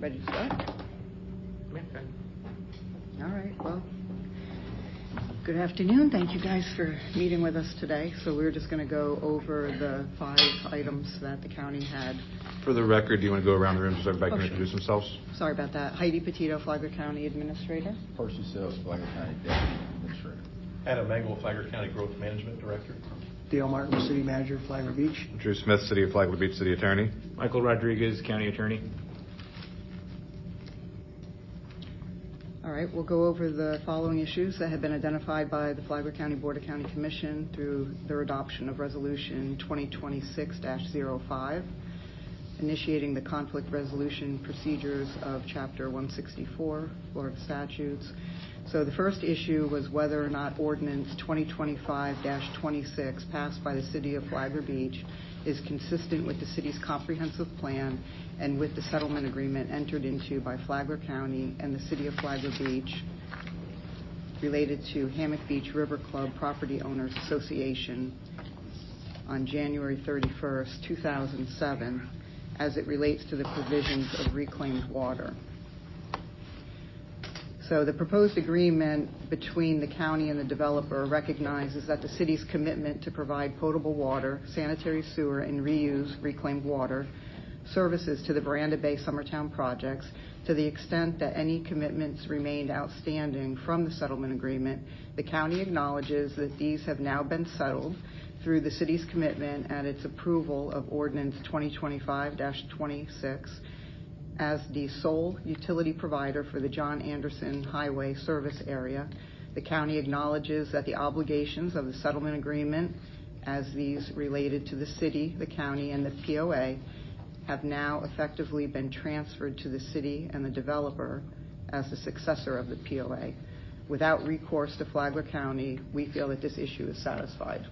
Ready to start? Okay. All right, well, good afternoon. Thank you guys for meeting with us today. So we're just going to go over the 5 items that the county had. For the record, do you want to go around the room so everybody can sure. introduce themselves? Sorry about that. Heidi Petito, Flagler County Administrator. Percy Sells, Flagler County Deputy Administrator. Adam Engel, Flagler County Growth Management Director. Dale Martin, City Manager, Flagler Beach. Drew Smith, City of Flagler Beach City Attorney. Michael Rodriguez, County Attorney. All right, we'll go over the following issues that have been identified by the Flagler County Board of County Commission through their adoption of Resolution 2026-05, initiating the conflict resolution procedures of Chapter 164, Florida Statutes. So the first issue was whether or not Ordinance 2025-26 passed by the City of Flagler Beach is consistent with the city's comprehensive plan and with the settlement agreement entered into by Flagler County and the City of Flagler Beach related to Hammock Beach River Club Property Owners Association on January 31st, 2007, as it relates to the provisions of reclaimed water. So the proposed agreement between the county and the developer recognizes that the city's commitment to provide potable water, sanitary sewer, and reuse reclaimed water services to the Veranda Bay Summertown projects to the extent that any commitments remained outstanding from the settlement agreement. The county acknowledges that these have now been settled through the city's commitment and its approval of Ordinance 2025-26 as the sole utility provider for the John Anderson Highway service area. The county acknowledges that the obligations of the settlement agreement as these related to the city, the county, and the POA have now effectively been transferred to the city and the developer as the successor of the POA. Without recourse to Flagler County, we feel that this issue is satisfied.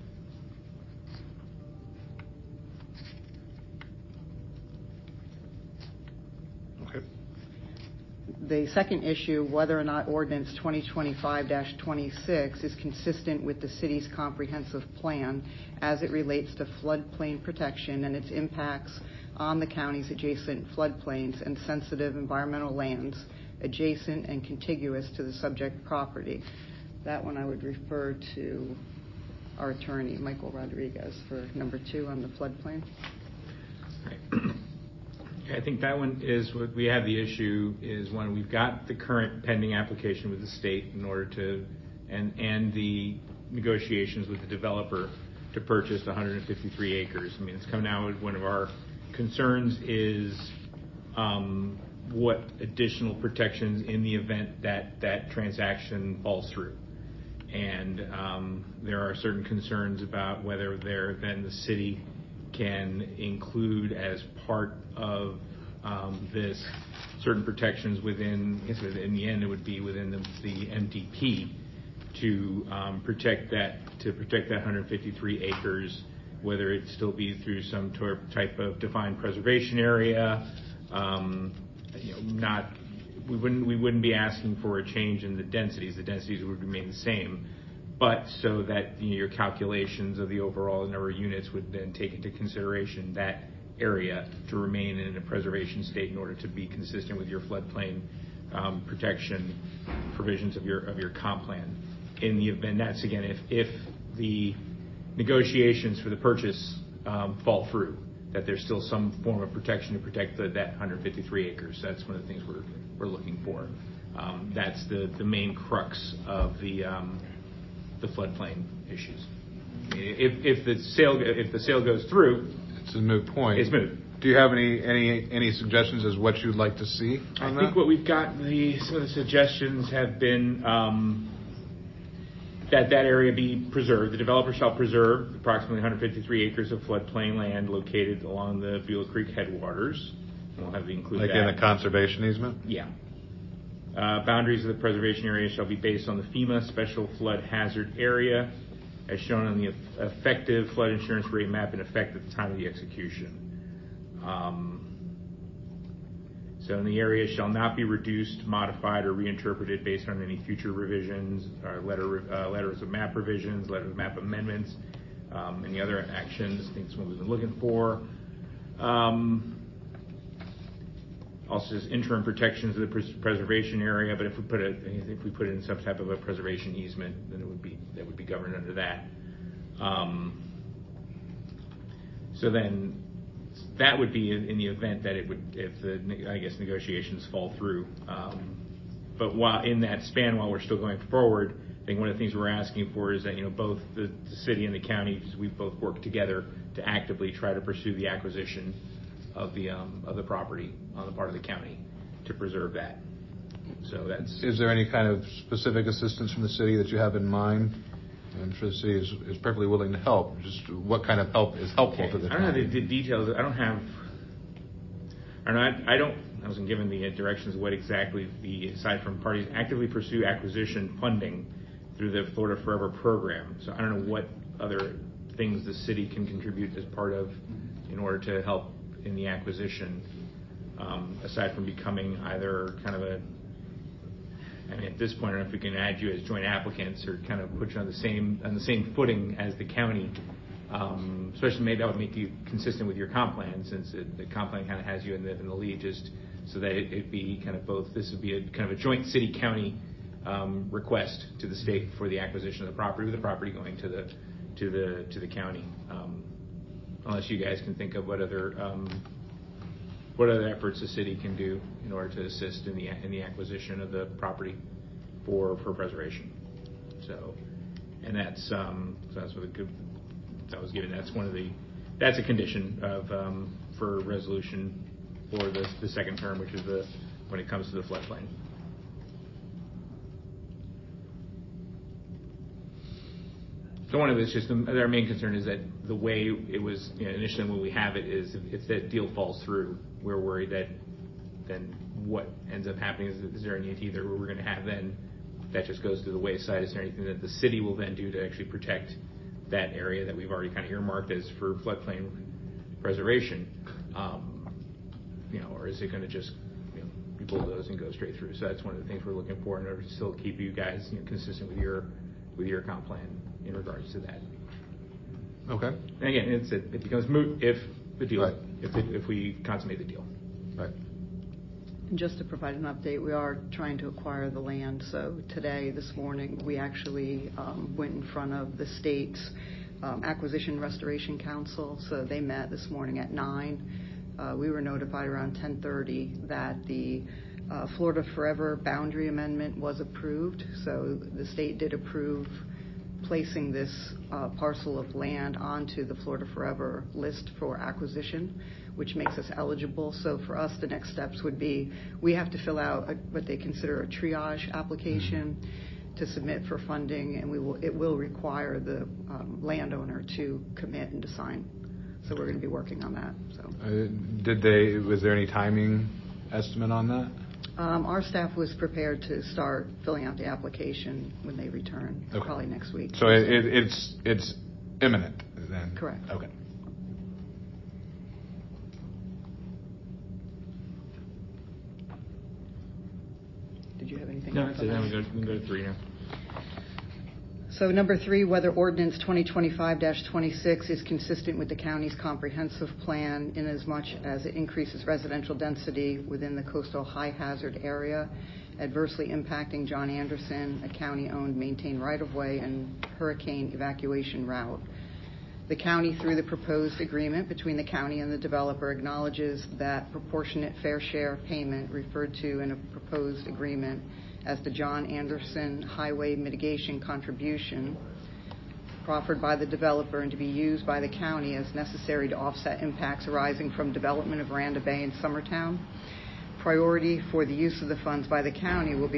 The second issue, whether or not Ordinance 2025-26 is consistent with the city's comprehensive plan as it relates to floodplain protection and its impacts on the county's adjacent floodplains and sensitive environmental lands adjacent and contiguous to the subject property. That one I would refer to our attorney, Michael Rodriguez, for number 2 on the floodplain. Right. I think that one is what we have. The issue is when we've got the current pending application with the state in order to and the negotiations with the developer to purchase 153 acres. I mean, it's coming out. One of our concerns is what additional protections in the event that that transaction falls through. And there are certain concerns about whether then the city can include as part of this certain protections within, in the end it would be within the MDP to protect that 153 acres, whether it still be through some type of defined preservation area. We wouldn't be asking for a change in the densities. The densities would remain the same, but so that your calculations of the overall number of units would then take into consideration that area to remain in a preservation state in order to be consistent with your floodplain protection provisions of your comp plan. In the event, that's again if the negotiations for the purchase fall through, that there's still some form of protection to protect that 153 acres. That's one of the things we're looking for. That's the main crux of the floodplain issues. If the sale goes through, it's a moot point. It's moot. Do you have any suggestions as what you'd like to see on that? I think what we've got, some of the suggestions have been that area be preserved. The developer shall preserve approximately 153 acres of floodplain land located along the Beulah Creek headwaters. We'll have to include like that. In a conservation easement? Yeah. Boundaries of the preservation area shall be based on the FEMA Special Flood Hazard Area as shown on the effective flood insurance rate map in effect at the time of the execution. So in the area shall not be reduced, modified, or reinterpreted based on any future revisions, or letters of map revisions, letters of map amendments, any other actions. I think that's what we've been looking for. Also, just interim protections of the preservation area. But if we put it in some type of a preservation easement, then that would be governed under that. So then that would be in the event that if the negotiations fall through. But while in that span, while we're still going forward, I think one of the things we're asking for is that both the city and the county, we both work together to actively try to pursue the acquisition of the property on the part of the county to preserve that. So that's. Is there any kind of specific assistance from the city that you have in mind? I'm sure the city is perfectly willing to help. Just what kind of help is helpful to the county? I don't know the details. I wasn't given the directions of what exactly aside from parties actively pursue acquisition funding through the Florida Forever program. So I don't know what other things the city can contribute as part of in order to help in the acquisition, aside from becoming either kind of at this point, I don't know if we can add you as joint applicants or kind of put you on the same footing as the county. Especially maybe that would make you consistent with your comp plan, since the comp plan kind of has you in the lead, just so that it'd be kind of both. This would be a kind of a joint city-county request to the state for the acquisition of the property, with the property going to the county. Unless you guys can think of what other efforts the city can do in order to assist in the acquisition of the property for preservation. So, and that's what I was given. That's a condition of for resolution for the second term, which is when it comes to the floodplain. So one of it's just our main concern is that the way it was initially when we have it is if that deal falls through, we're worried that then what ends up happening is there any either we're going to have then that just goes to the wayside? Is there anything that the city will then do to actually protect that area that we've already kind of earmarked as for floodplain preservation? Or is it going to just be bulldozed and go straight through? So that's one of the things we're looking for in order to still keep you guys consistent with your comp plan in regards to that. Okay. And again, it becomes moot if the deal, right. if we consummate the deal. Right. And just to provide an update, we are trying to acquire the land. So this morning, we actually went in front of the state's Acquisition Restoration Council. So they met this morning at 9. We were notified around 10:30 that the Florida Forever boundary amendment was approved. So the state did approve placing this parcel of land onto the Florida Forever list for acquisition, which makes us eligible. So for us, the next steps would be we have to fill out what they consider a triage application to submit for funding, and it will require the landowner to commit and to sign. So we're going to be working on that. So was there any timing estimate on that? Our staff was prepared to start filling out the application when they return, okay. Probably next week. So it's imminent then? Correct. Okay. Did you have anything? No, that's it. Then we can go to 3 now. So number 3, whether Ordinance 2025-26 is consistent with the county's comprehensive plan in as much as it increases residential density within the coastal high hazard area, adversely impacting John Anderson, a county-owned maintained right-of-way and hurricane evacuation route. The county, through the proposed agreement between the county and the developer, acknowledges that proportionate fair share payment referred to in a proposed agreement as the John Anderson Highway Mitigation Contribution proffered by the developer and to be used by the county as necessary to offset impacts arising from development of Randa Bay and Summertown. Priority for the use of the funds by the county will be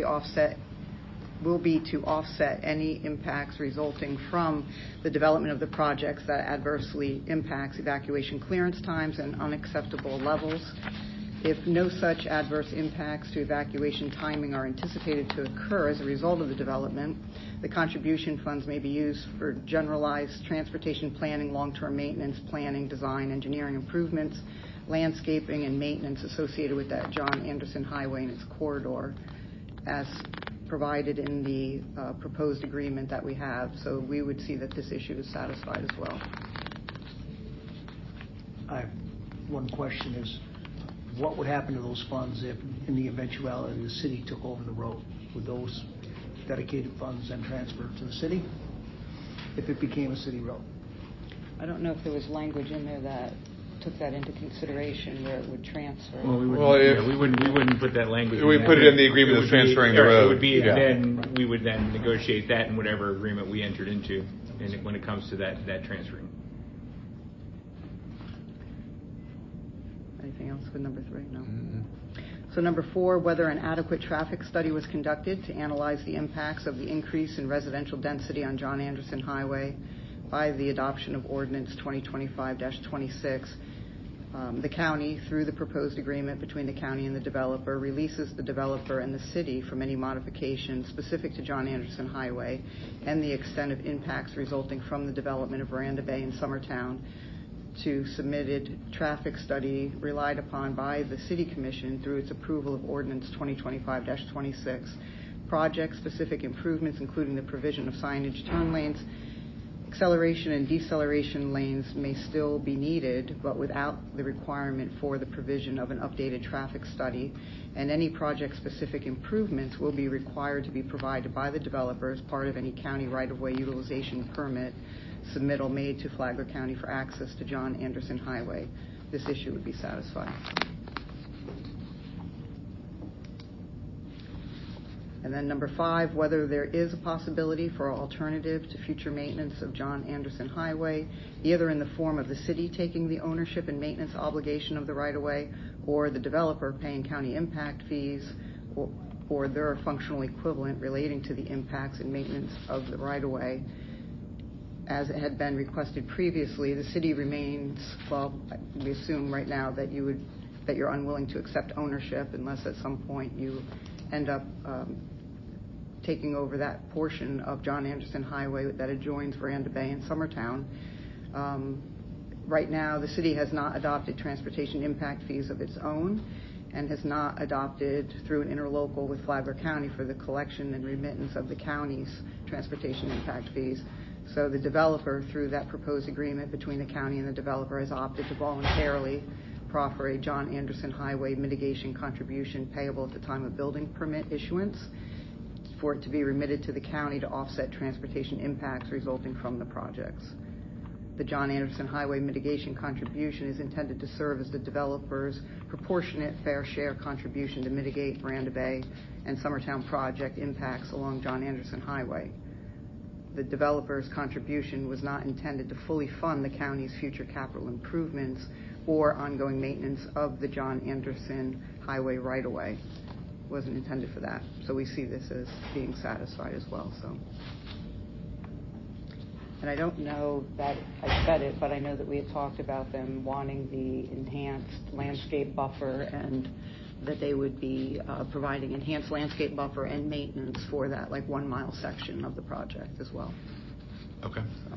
to offset any impacts resulting from the development of the projects that adversely impacts evacuation clearance times and unacceptable levels. If no such adverse impacts to evacuation timing are anticipated to occur as a result of the development, the contribution funds may be used for generalized transportation planning, long-term maintenance, planning, design, engineering improvements, landscaping, and maintenance associated with that John Anderson Highway and its corridor, as provided in the proposed agreement that we have. So we would see that this issue is satisfied as well. I have one question is, what would happen to those funds if, in the eventuality the city took over the road? Would those dedicated funds then transfer to the city if it became a city road? I don't know if there was language in there that took that into consideration where it would transfer. Well, we wouldn't put that language. We put it in the agreement of transferring the road. It would be Yeah. then we would then negotiate that in whatever agreement we entered into, and when it comes to that transferring. Anything else for number 3? No. Mm-hmm. So number 4, whether an adequate traffic study was conducted to analyze the impacts of the increase in residential density on John Anderson Highway by the adoption of Ordinance 2025-26. The county, through the proposed agreement between the county and the developer, releases the developer and the city from any modifications specific to John Anderson Highway and the extent of impacts resulting from the development of Veranda Bay in Summertown to submitted traffic study relied upon by the City Commission through its approval of Ordinance 2025-26. Project-specific improvements, including the provision of signage, turn lanes, acceleration and deceleration lanes may still be needed, but without the requirement for the provision of an updated traffic study, and any project-specific improvements will be required to be provided by the developer as part of any county right-of-way utilization permit submittal made to Flagler County for access to John Anderson Highway. This issue would be satisfied. And then number 5, whether there is a possibility for an alternative to future maintenance of John Anderson Highway, either in the form of the city taking the ownership and maintenance obligation of the right-of-way, or the developer paying county impact fees, or their functional equivalent relating to the impacts and maintenance of the right-of-way. As it had been requested previously, the city remains, well, we assume right now that you're unwilling to accept ownership unless at some point you end up taking over that portion of John Anderson Highway that adjoins Veranda Bay and Summertown. Right now, the city has not adopted transportation impact fees of its own and has not adopted through an interlocal with Flagler County for the collection and remittance of the county's transportation impact fees. So the developer, through that proposed agreement between the county and the developer, has opted to voluntarily proffer a John Anderson Highway mitigation contribution payable at the time of building permit issuance for it to be remitted to the county to offset transportation impacts resulting from the projects. The John Anderson Highway mitigation contribution is intended to serve as the developer's proportionate fair share contribution to mitigate Veranda Bay and Summertown project impacts along John Anderson Highway. The developer's contribution was not intended to fully fund the county's future capital improvements or ongoing maintenance of the John Anderson Highway right-of-way. Wasn't intended for that. So we see this as being satisfied as well. So, and I don't know that I said it, but I know that we had talked about them wanting the enhanced landscape buffer and that they would be providing enhanced landscape buffer and maintenance for that, like 1 mile section of the project as well. Okay. So.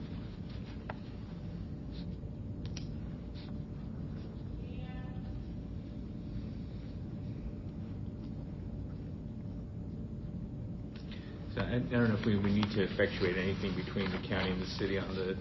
So I don't know if we need to effectuate anything between the county and the city on the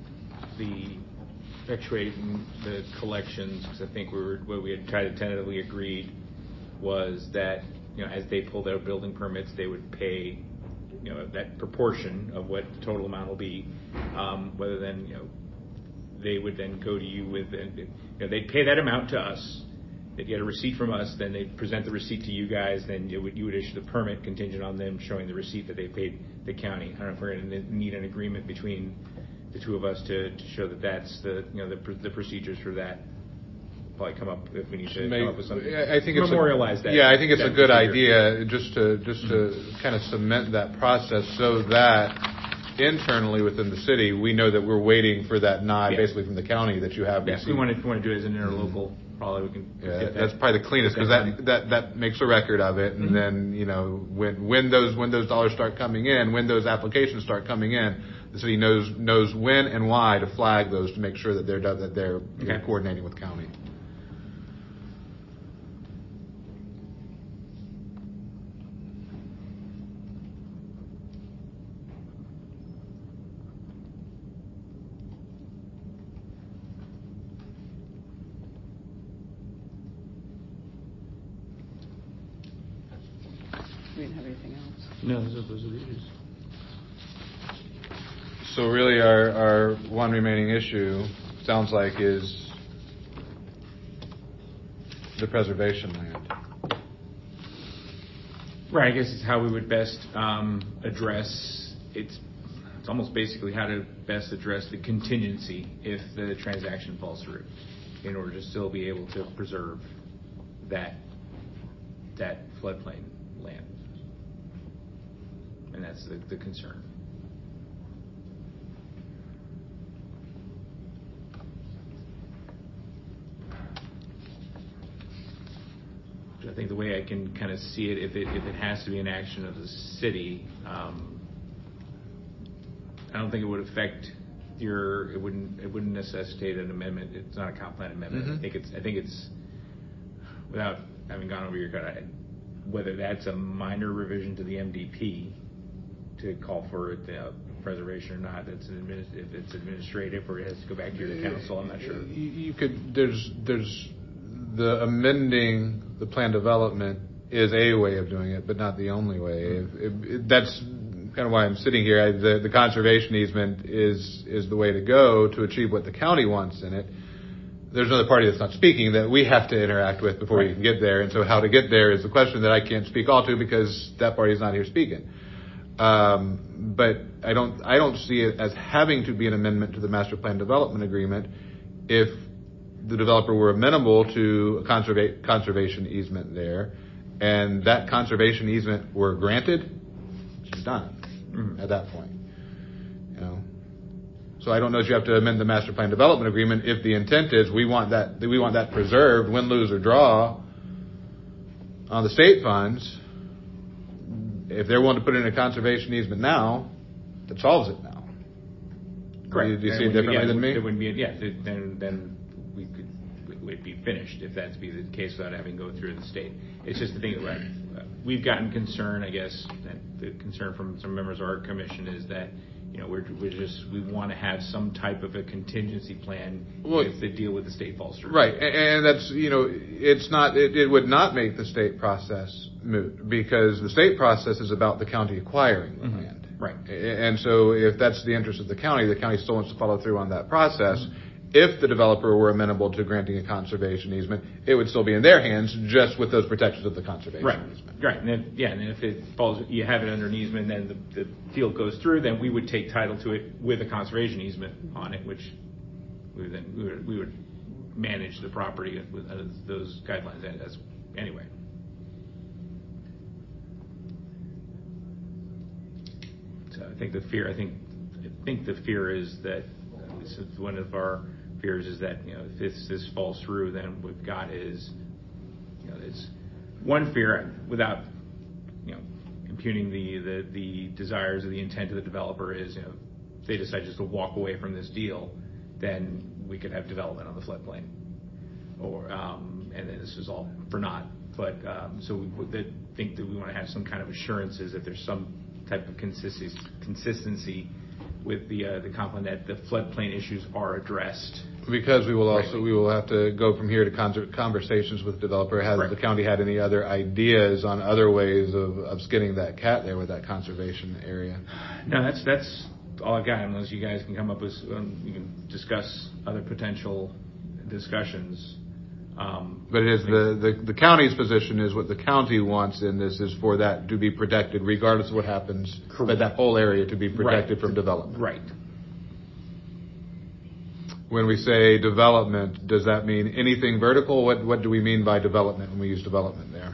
effectuating the collections, because I think what we had tried to tentatively agreed was that, you know, as they pull their building permits, they would pay, you know, that proportion of what the total amount will be, whether then, you know, they would then go to you with, you know, they'd pay that amount to us. They'd get a receipt from us, then they'd present the receipt to you guys, then you would issue the permit contingent on them showing the receipt that they paid the county. I don't know if we're going to need an agreement between the two of us to show that that's the, you know, the procedures for that. Probably come up if we need to come up with something. I think it's memorialize that. Yeah, I think it's a good procedure. idea just to kind of cement that process so that internally within the city we know that we're waiting for that nod basically from the county that you have. Yeah, if we want to do it as an interlocal. Probably we can. Yeah, that's probably the cleanest because that makes a record of it, and then, you know, when those dollars start coming in, when those applications start coming in, the city knows when and why to flag those to make sure that they're coordinating with county. We didn't have anything else. No, those are the issues. So really, our one remaining issue sounds like is the preservation land. Right, I guess it's how we would best address it's almost basically how to best address the contingency if the transaction falls through, in order to still be able to preserve that floodplain land, and that's the concern. I think the way I can kind of see it, if it has to be an action of the city, I don't think it would affect it wouldn't necessitate an amendment. It's not a comp plan amendment. Mm-hmm. I think it's without having gone over your cut, whether that's a minor revision to the MDP to call for the preservation or not. If it's administrative or it has to go back to the council, I'm not sure. You could there's the amending the plan development is a way of doing it, but not the only way. That's kind of why I'm sitting here. The conservation easement is the way to go to achieve what the county wants in it. There's another party that's not speaking that we have to interact with before we can get there. And so how to get there is the question that I can't speak all to because that party is not here speaking. But I don't see it as having to be an amendment to the master plan development agreement if the developer were amenable to a conservation easement there, and that conservation easement were granted, it's done at that point. You know, so I don't know if you have to amend the master plan development agreement if the intent is we want that preserved, win, lose, or draw on the state funds. If they're willing to put in a conservation easement now, that solves it now. Correct. Do you see it differently than me? It wouldn't be, then we'd be finished if that's be the case without having to go through the state. It's just the thing that we've gotten concern, I guess, that the concern from some members of our commission is that, you know, we want to have some type of a contingency plan if the deal with the state falls through. Right, and that's, you know, it would not make the state process moot because the state process is about the county acquiring the land. Right. And so if that's the interest of the county still wants to follow through on that process. If the developer were amenable to granting a conservation easement, it would still be in their hands, just with those protections of the conservation easement. Right. And if it falls, you have it under an easement, and then the deal goes through, then we would take title to it with a conservation easement on it, which we would manage the property with those guidelines as anyway. So I think the fear is that this is one of our fears is that, you know, if this falls through, then what we've got is, you know, it's one fear without, you know, impugning the desires or the intent of the developer is, you know, if they decide just to walk away from this deal, then we could have development on the floodplain, or and then this is all for naught. But so we would think that we want to have some kind of assurances that there's some type of consistency with the comp plan that the floodplain issues are addressed. Because we will have to go from here to conversations with the developer. Has the county had any other ideas on other ways of skinning that cat there with that conservation area? No, that's all I've got. Unless you guys can come up with, you can discuss other potential discussions. But it is the county's position is what the county wants in this is for that to be protected regardless of what happens. Correct. But that whole area to be protected from development. Right. When we say development, does that mean anything vertical? What do we mean by development when we use development there?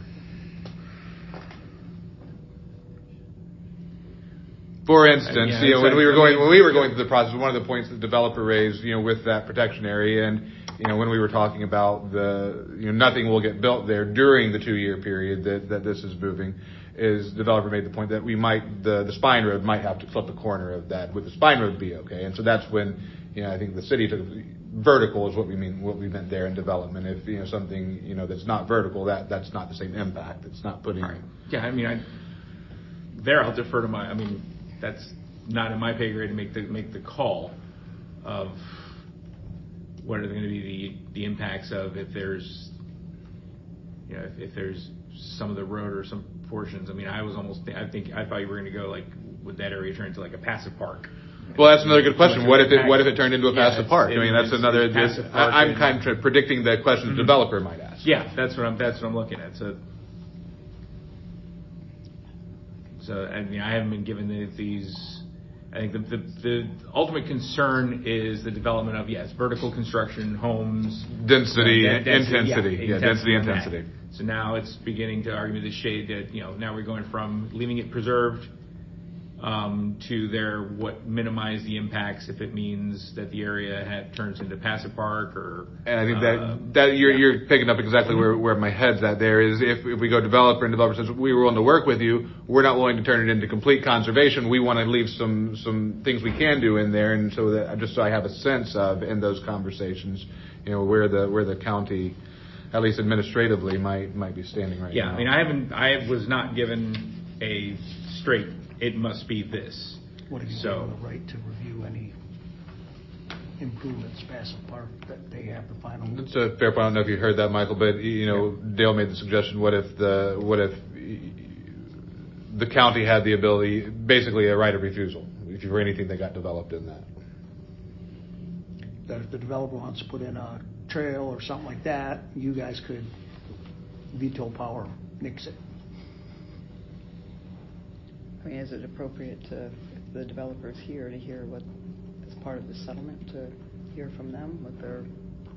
For instance, you know, when we were going through the process, one of the points the developer raised, you know, with that protection area, and you know, when we were talking about nothing will get built there during the 2-year period that this is moving, is the developer made the point that we might the spine road might have to flip a corner of that. Would the spine road be okay? And so that's when, you know, I think the city took vertical is what we meant there in development. If, you know, something, you know, that's not vertical, that's not the same impact. It's not putting. Right. Yeah, I mean, I'll defer to that's not in my pay grade to make the call of what are going to be the impacts of if there's you know, if there's some of the road or some portions, I mean, I thought you were going to go like, would that area turn into like a passive park? Well, that's another good question. What if it turned into a passive park? I mean, that's another. Passive park I'm kind of predicting the question the developer might ask. Yeah, that's what I'm looking at. So I mean, I haven't been given these. I think the ultimate concern is the development of vertical construction, homes, density, intensity. Intensity. So now it's beginning to argue the shade that now we're going from leaving it preserved to minimize the impacts if it means that the area turns into passive park or. And I think that you're picking up exactly where my head's at. There is if we go developer and developer says we were willing to work with you, we're not willing to turn it into complete conservation. We want to leave some things we can do in there, and so that just so I have a sense of in those conversations, where the county, at least administratively, might be standing right now. Yeah, I mean, I was not given a straight. It must be this. What have you given the right to review any improvements, passive park, that they have the final? It's a fair point. I don't know if you heard that, Michael, but Dale made the suggestion. What if the county had the ability, basically a right of refusal, if you were anything that got developed in that? That if the developer wants to put in a trail or something like that, you guys could veto power, nix it. I mean, is it appropriate if the developer's here to hear what, as part of the settlement, to hear from them what they're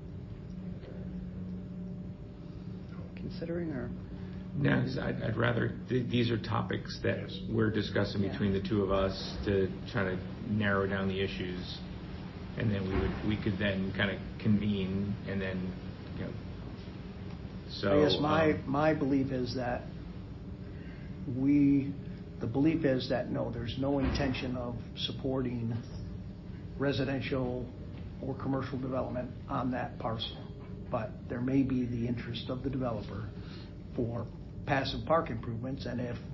considering, or? No, I'd rather, these are topics that we're discussing between the two of us to try to narrow down the issues, and then we could then kind of convene, and then, so. I guess my belief is that no, there's no intention of supporting residential or commercial development on that parcel. But there may be the interest of the developer for passive park improvements, and if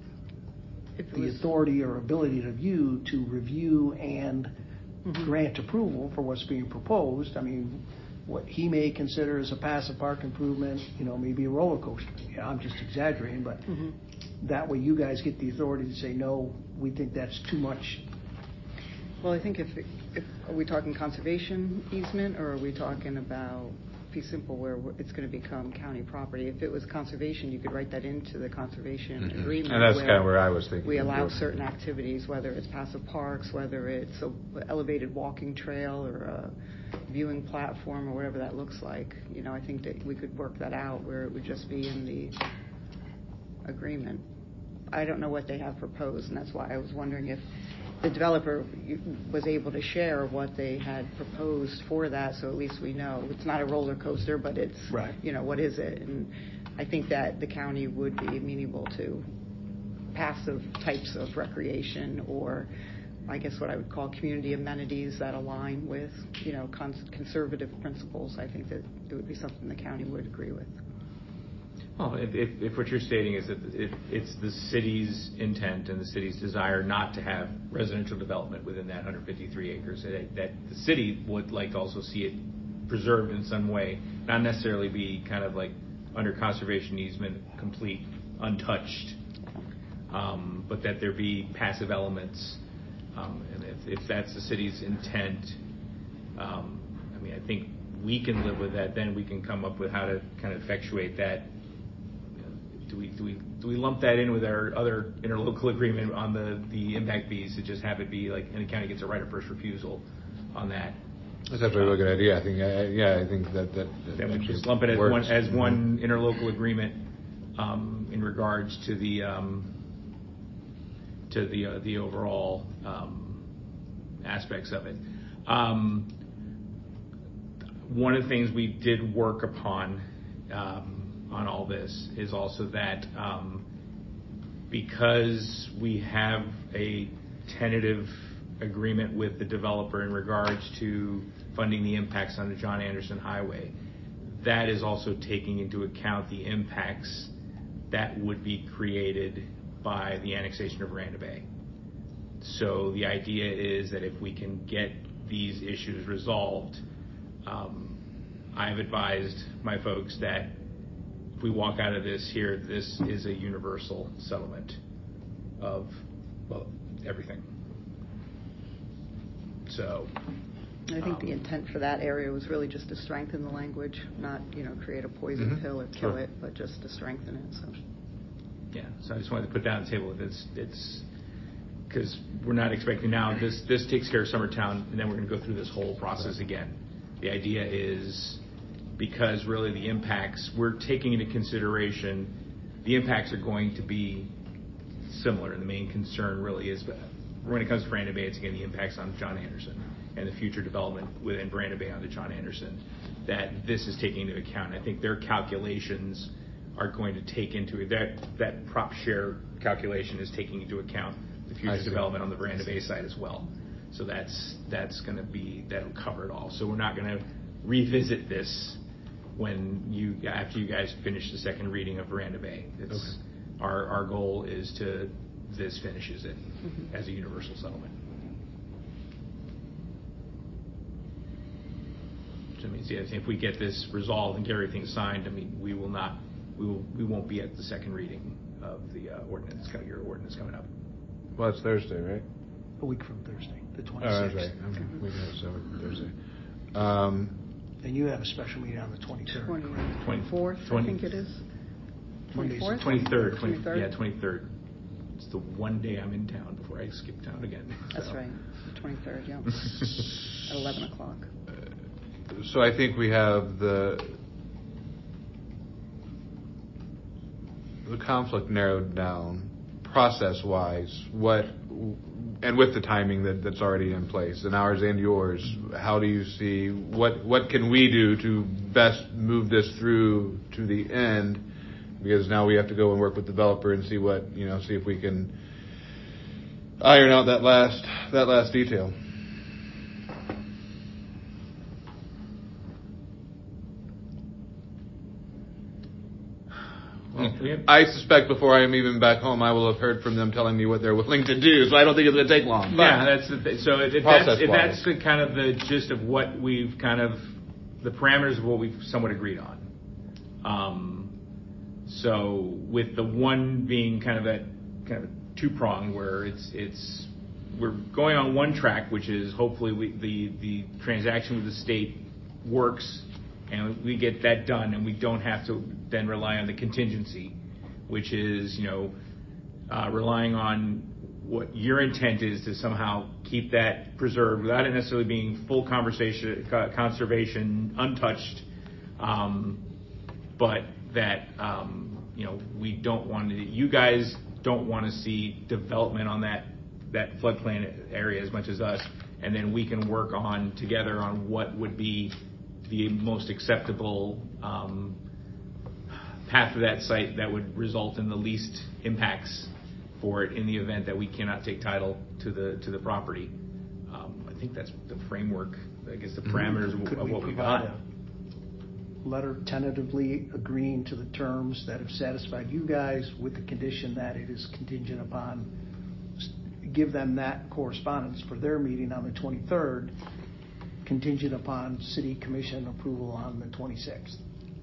the authority or ability of you to review and grant approval for what's being proposed, I mean, what he may consider as a passive park improvement, maybe a roller coaster. I'm just exaggerating, but that way you guys get the authority to say, no, we think that's too much. Well, I think if are we talking conservation easement, or are we talking about fee simple where it's going to become county property? If it was conservation, you could write that into the conservation agreement. And that's kind of where I was thinking. We allow certain activities, whether it's passive parks, whether it's an elevated walking trail or a viewing platform or whatever that looks like. I think that we could work that out where it would just be in the agreement. I don't know what they have proposed, and that's why I was wondering if the developer was able to share what they had proposed for that, so at least we know. It's not a roller coaster, but it's, right. What is it? And I think that the county would be amenable to passive types of recreation, or I guess what I would call community amenities that align with, conservative principles. I think that it would be something the county would agree with. Well, if what you're stating is that it's the city's intent and the city's desire not to have residential development within that 153 acres, that the city would like to also see it preserved in some way, not necessarily be kind of like under conservation easement, complete, untouched, but that there be passive elements. And if that's the city's intent, I think we can live with that. Then we can come up with how to kind of effectuate that. Do we lump that in with our other interlocal agreement on the impact fees to just have it be like any county gets a right of first refusal on that? That's actually a really good idea. I think that we just lump it as one interlocal agreement in regards to the overall aspects of it. One of the things we did work upon on all this is also that because we have a tentative agreement with the developer in regards to funding the impacts on the John Anderson Highway, that is also taking into account the impacts that would be created by the annexation of Aranda Bay. So the idea is that if we can get these issues resolved, I've advised my folks that if we walk out of this here, this is a universal settlement of, well, everything. So. I think the intent for that area was really just to strengthen the language, not, create a poison pill or kill it, but just to strengthen it, so. Yeah, so I just wanted to put that on the table. It's because we're not expecting now, this takes care of Summertown, and then we're going to go through this whole process again. The idea is, because really the impacts, we're taking into consideration, the impacts are going to be similar, and the main concern really is, when it comes to Veranda Bay, it's again the impacts on John Anderson and the future development within Veranda Bay onto John Anderson, that this is taking into account. I think their calculations are going to take into that prop share calculation is taking into account the future development on the Veranda Bay side as well. So that's going to be, that'll cover it all. So we're not going to revisit this after you guys finish the second reading of Veranda Bay. It's our goal is this finishes it as a universal settlement. So I mean, if we get this resolved and get everything signed, I mean, we won't be at the second reading of the ordinance, your ordinance coming up. Well, it's Thursday, right? A week from Thursday, the 26th. Oh, that's right. We can have so Thursday. And you have a special meeting on the 23rd. 24th, I think it is. Monday's the 24th? 23rd. Yeah, 23rd. It's the one day I'm in town before I skip town again. That's right, the 23rd, yeah. At 11 o'clock. So I think we have the conflict narrowed down process-wise. And with the timing that's already in place, and ours and yours, how do you see what can we do to best move this through to the end? Because now we have to go and work with the developer and see see if we can iron out that last detail. I suspect before I am even back home, I will have heard from them telling me what they're willing to do. So I don't think it's going to take long. Yeah, that's the thing. So if that's the kind of the gist of what we've the parameters of what we've somewhat agreed on. So with the one being kind of two-pronged, where we're going on one track, which is hopefully the transaction with the state works, and we get that done, and we don't have to then rely on the contingency, which is, relying on what your intent is to somehow keep that preserved without it necessarily being full conservation, untouched, but that, we don't want to, you guys don't want to see development on that floodplain area as much as us, and then we can work together on what would be the most acceptable path to that site that would result in the least impacts for it in the event that we cannot take title to the property. I think that's the framework, I guess the parameters of what we've got. Letter tentatively agreeing to the terms that have satisfied you guys with the condition that it is contingent upon, give them that correspondence for their meeting on the 23rd, contingent upon city commission approval on the 26th.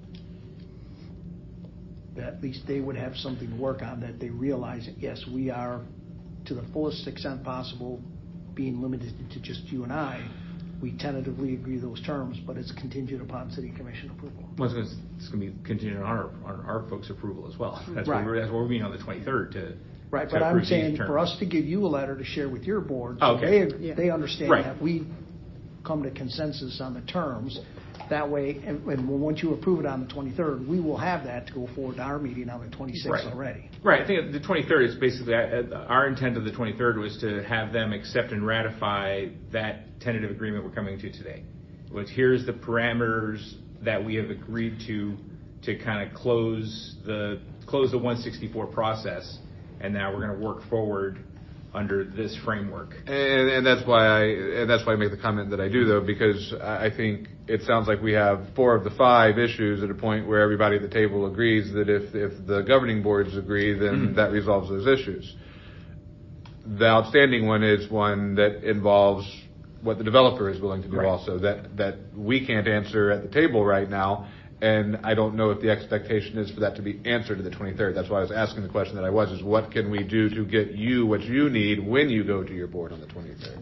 That at least they would have something to work on, that they realize that, yes, we are, to the fullest extent possible, being limited to just you and I. We tentatively agree those terms, but it's contingent upon city commission approval. Well, it's going to be contingent on our folks' approval as well. That's right. That's what we're meeting on the 23rd Right, but I'm saying for us to give you a letter to share with your board, so they understand that we come to consensus on the terms. That way, and once you approve it on the 23rd, we will have that to go forward to our meeting on the 26th already. Right. I think the 23rd is basically, our intent of the 23rd was to have them accept and ratify that tentative agreement we're coming to today. Which here's the parameters that we have agreed to kind of close the 164 process, and now we're going to work forward under this framework. And that's why I make the comment that I do, though, because I think it sounds like we have 4 of the 5 issues at a point where everybody at the table agrees that if the governing boards agree, then that resolves those issues. The outstanding one is one that involves what the developer is willing to do also, that we can't answer at the table right now. And I don't know if the expectation is for that to be answered to the 23rd. That's why I was asking the question that I was, is what can we do to get you what you need when you go to your board on the 23rd?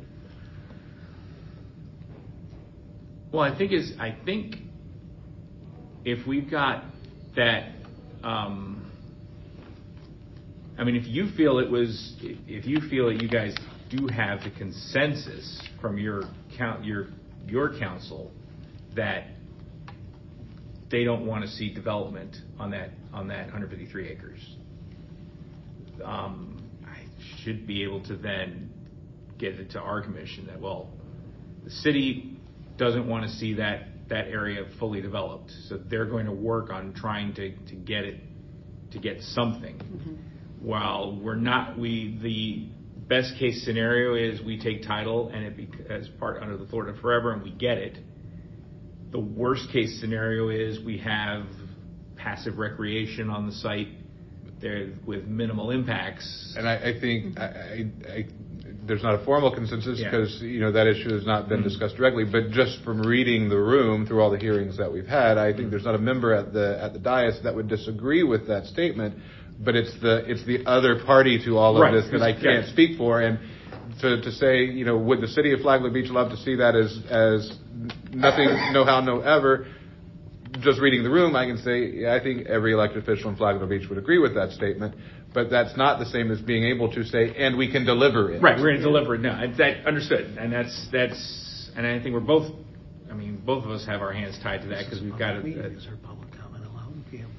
Well, I think if we've got that, if you feel that you guys do have the consensus from your council that they don't want to see development on that 153 acres, I should be able to then get it to our commission that, well, the city doesn't want to see that area fully developed, so they're going to work on trying to get something. Mm-hmm. While the best case scenario is we take title and it as part under the Florida Forever and we get it. The worst case scenario is we have passive recreation on the site there with minimal impacts. And I think there's not a formal consensus because that issue has not been discussed directly. But just from reading the room through all the hearings that we've had, I think there's not a member at the dais that would disagree with that statement. But it's the other party to all of this that I can't speak for. And to say, would the city of Flagler Beach love to see that as nothing, no how, no ever? Just reading the room, I can say, I think every elected official in Flagler Beach would agree with that statement. But that's not the same as being able to say, and we can deliver it. Right, we're going to deliver it now. That understood, and and I think we're both. Both of us have our hands tied to that because we've got Is there public comment allowed?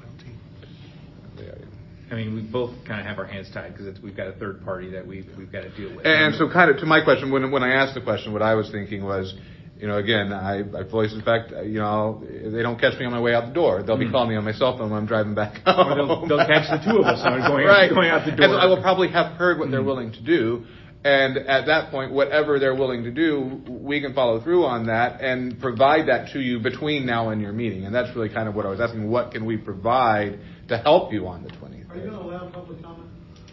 we both kind of have our hands tied because we've got a third party that we've got to deal with. And so, kind of to my question, when I asked the question, what I was thinking was, again, I fully suspect, they don't catch me on my way out the door. They'll be calling me on my cell phone when I'm driving back home. Or they'll catch the two of us going out the door. And so I will probably have heard what they're willing to do. And at that point, whatever they're willing to do, we can follow through on that and provide that to you between now and your meeting. And that's really kind of what I was asking. What can we provide to help you on the 20th? Are you going to allow public comment?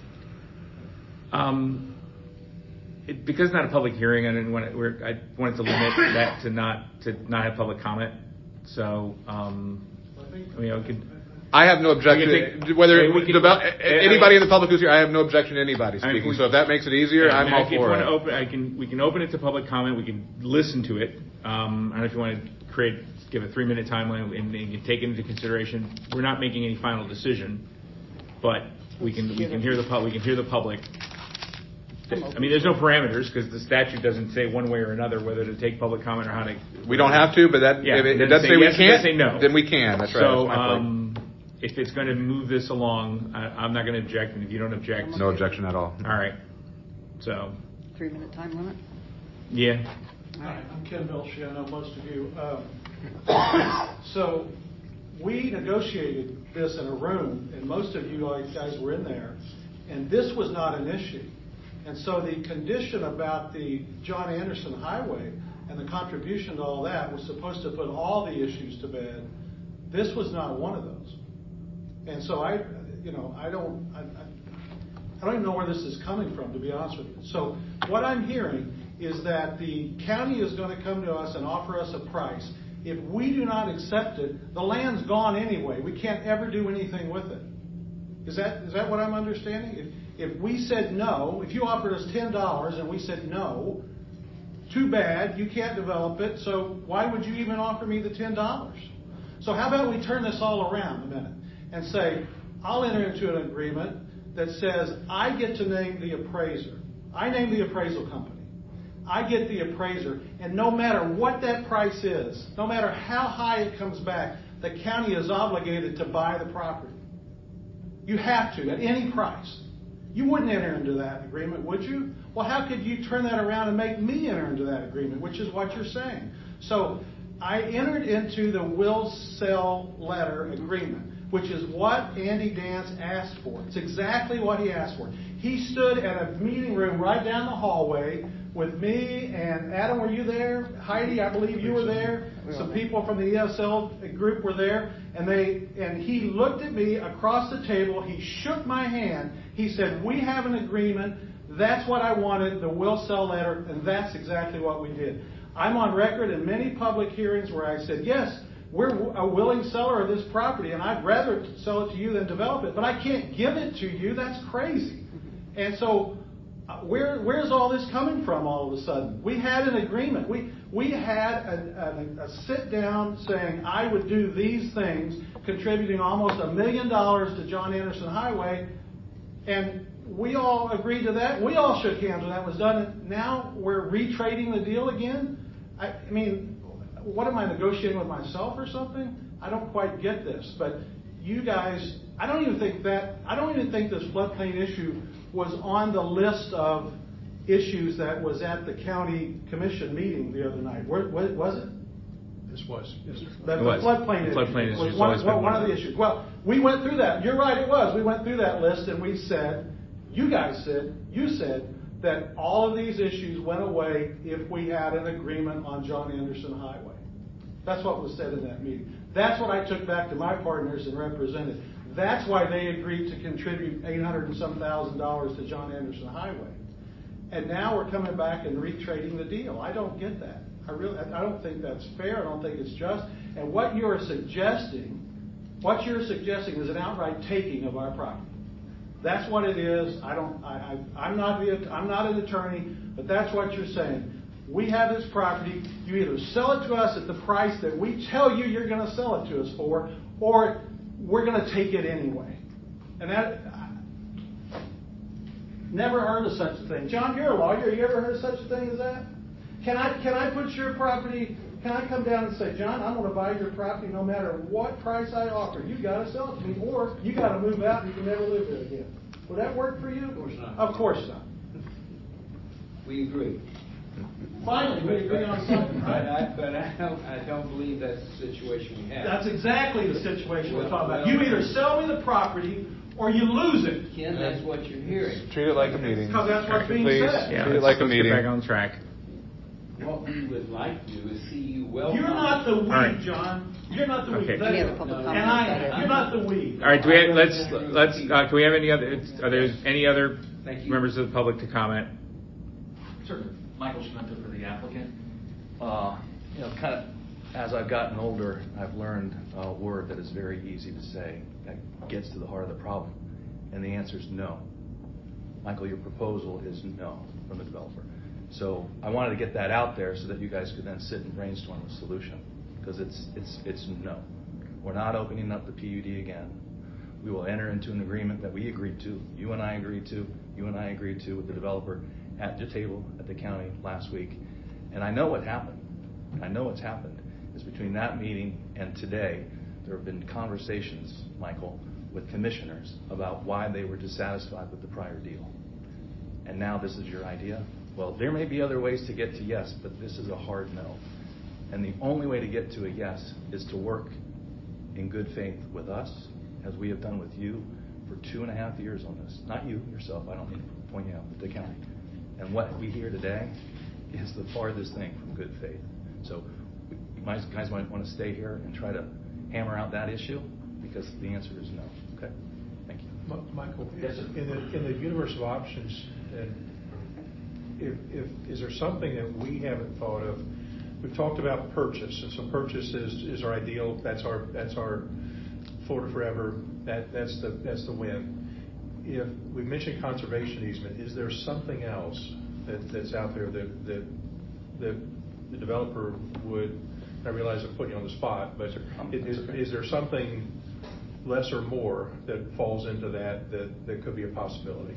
Because it's not a public hearing, I wanted to limit that to not have public comment. So, I have no objection. Anybody in the public who's here, I have no objection to anybody speaking. So if that makes it easier, I'm all for it. We can open it to public comment. We can listen to it. I don't know if you want to give a 3-minute timeline and you take it into consideration. We're not making any final decision, but we can hear the public. We can hear the public. There's no parameters because the statute doesn't say one way or another whether to take public comment or how to. We don't have to, but if it does say we can't, say no. Then we can. That's right. So, if it's going to move this along, I'm not going to object, and if you don't object, no objection at all. All right. So. 3-minute time limit. Yeah. Hi, I'm Ken Velshi. I know most of you. So we negotiated this in a room, and most of you guys were in there, and this was not an issue. And so the condition about the John Anderson Highway and the contribution to all that was supposed to put all the issues to bed. This was not one of those. And so I don't even know where this is coming from, to be honest with you. So what I'm hearing is that the county is going to come to us and offer us a price. If we do not accept it, the land's gone anyway. We can't ever do anything with it. Is that what I'm understanding? If we said no, if you offered us $10 and we said no, too bad, you can't develop it, so why would you even offer me the $10? So how about we turn this all around a minute and say, I'll enter into an agreement that says I get to name the appraiser. I name the appraisal company. I get the appraiser, and no matter what that price is, no matter how high it comes back, the county is obligated to buy the property. You have to, at any price. You wouldn't enter into that agreement, would you? Well, how could you turn that around and make me enter into that agreement, which is what you're saying? So I entered into the will sell letter agreement, which is what Andy Dance asked for. It's exactly what he asked for. He stood at a meeting room right down the hallway with me and Adam, were you there? Heidi, I believe you were there. Some people from the ESL group were there. And he looked at me across the table. He shook my hand. He said, we have an agreement. That's what I wanted, the will sell letter, and that's exactly what we did. I'm on record in many public hearings where I said, yes, we're a willing seller of this property, and I'd rather sell it to you than develop it, but I can't give it to you. That's crazy. And so where's all this coming from all of a sudden? We had an agreement. We had a sit down saying I would do these things, contributing almost $1 million to John Anderson Highway, and we all agreed to that. We all shook hands when that was done. And now we're retrading the deal again. I mean, what am I negotiating with myself or something? I don't quite get this. But you guys, I don't even think this floodplain issue was on the list of issues that was at the county commission meeting the other night. Was it? This was. Yes, sir. The floodplain issue was one of the issues. Well, we went through that. You're right, it was. We went through that list and we said, you said that all of these issues went away if we had an agreement on John Anderson Highway. That's what was said in that meeting. That's what I took back to my partners and represented. That's why they agreed to contribute $800 and some thousand to John Anderson Highway. And now we're coming back and retrading the deal. I don't get that. I don't think that's fair. I don't think it's just. And what you're suggesting is an outright taking of our property. That's what it is. I'm not an attorney, but that's what you're saying. We have this property. You either sell it to us at the price that we tell you you're going to sell it to us for, or we're going to take it anyway. And that, never heard of such a thing. John, you're a lawyer. You ever heard of such a thing as that? Can I put your property? Can I come down and say, John, I'm going to buy your property no matter what price I offer. You got to sell it to me, or you got to move out and you can never live there again. Would that work for you? Of course not. Of course not. We agree. Finally, we agree on something, right? But I don't believe that's the situation we have. That's exactly the situation we're talking about. You either sell me the property or you lose it. Ken, that's what you're hearing. Treat it like a meeting. Because that's what's being Please, said. Yeah, treat it like a let's meeting. get back on track. What we would like to do is see you well. You're not the weed, right. John. You're not the weed. Okay. That's We have it. a public And comment. I am. You're not the weed. All right, do we have, let's can we have any other? Are there any other Thank you. members of the public to comment? Certainly. Michael Schmenta for the applicant. Kind of as I've gotten older, I've learned a word that is very easy to say that gets to the heart of the problem, and the answer is no. Michael, your proposal is no from the developer. So I wanted to get that out there so that you guys could then sit and brainstorm a solution, because it's no. We're not opening up the PUD again. We will enter into an agreement that we agreed to, you and I agreed to with the developer at the table at the county last week. And I know what happened. I know what's happened is between that meeting and today, there have been conversations, Michael, with commissioners about why they were dissatisfied with the prior deal. And now this is your idea? Well, there may be other ways to get to yes, but this is a hard no. And the only way to get to a yes is to work in good faith with us, as we have done with you for 2.5 years on this. Not you, yourself, I don't need to point you out, but the county. And what we hear today is the farthest thing from good faith. So you guys might want to stay here and try to hammer out that issue, because the answer is no. Okay? Thank you. Michael, Yes, sir. in the universe of options, is there something that we haven't thought of? We've talked about purchase, and so purchase is our ideal. That's our Florida Forever. That's the win. If we mentioned conservation easement, is there something else that's out there that the developer would? I realize I'm putting you on the spot, but is there something less or more that falls into that could be a possibility?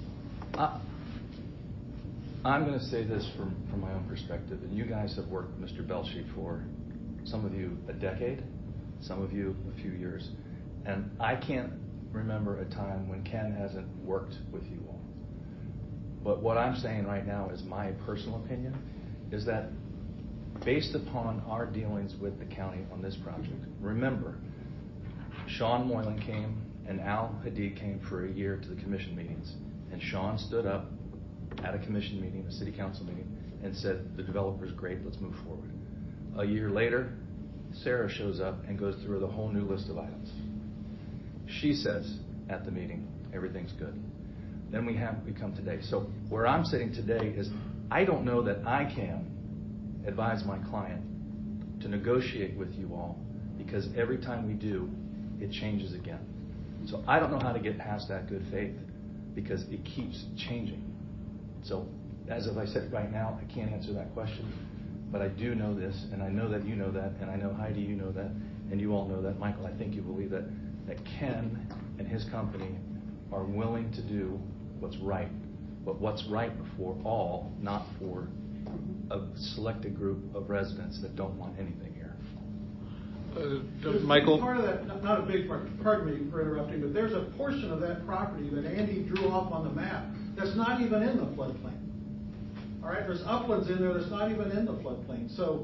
I'm going to say this from my own perspective, and you guys have worked with Mr. Belshie for, some of you, a decade, some of you, a few years. And I can't remember a time when Ken hasn't worked with you all. But what I'm saying right now is my personal opinion, is that based upon our dealings with the county on this project, remember, Sean Moylan came and Al Hadid came for a year to the commission meetings, and Sean stood up at a commission meeting, a city council meeting, and said, the developer's great, let's move forward. A year later, Sarah shows up and goes through the whole new list of items. She says at the meeting, everything's good. Then we come today. So where I'm sitting today is, I don't know that I can advise my client to negotiate with you all because every time we do, it changes again. So I don't know how to get past that good faith because it keeps changing. So as I said right now, I can't answer that question, but I do know this, and I know that you know that, and I know Heidi, you know that, and you all know that. Michael, I think you believe that Ken and his company are willing to do what's right, but what's right for all, not for a selected group of residents that don't want anything here. Michael? Part of that, not a big part, pardon me for interrupting, but there's a portion of that property that Andy drew off on the map that's not even in the floodplain. All right, there's uplands in there that's not even in the floodplain. So,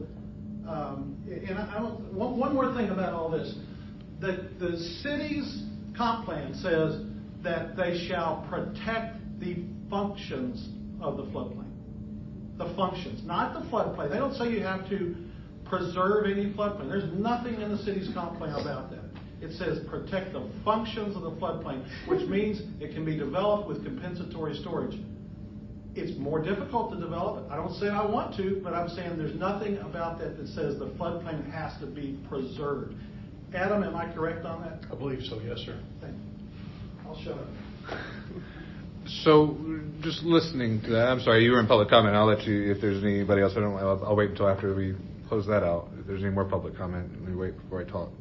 one more thing about all this. The city's comp plan says that they shall protect the functions of the floodplain. The functions, not the floodplain. They don't say you have to preserve any floodplain. There's nothing in the city's comp plan about that. It says protect the functions of the floodplain, which means it can be developed with compensatory storage. It's more difficult to develop it. I don't say I want to, but I'm saying there's nothing about that that says the floodplain has to be preserved. Adam, am I correct on that? I believe so, yes, sir. Thank you. I'll shut up. So, just listening to that, I'm sorry, you were in public comment. I'll let you, if there's anybody else, I'll wait until after we close that out. If there's any more public comment, let me wait before I talk.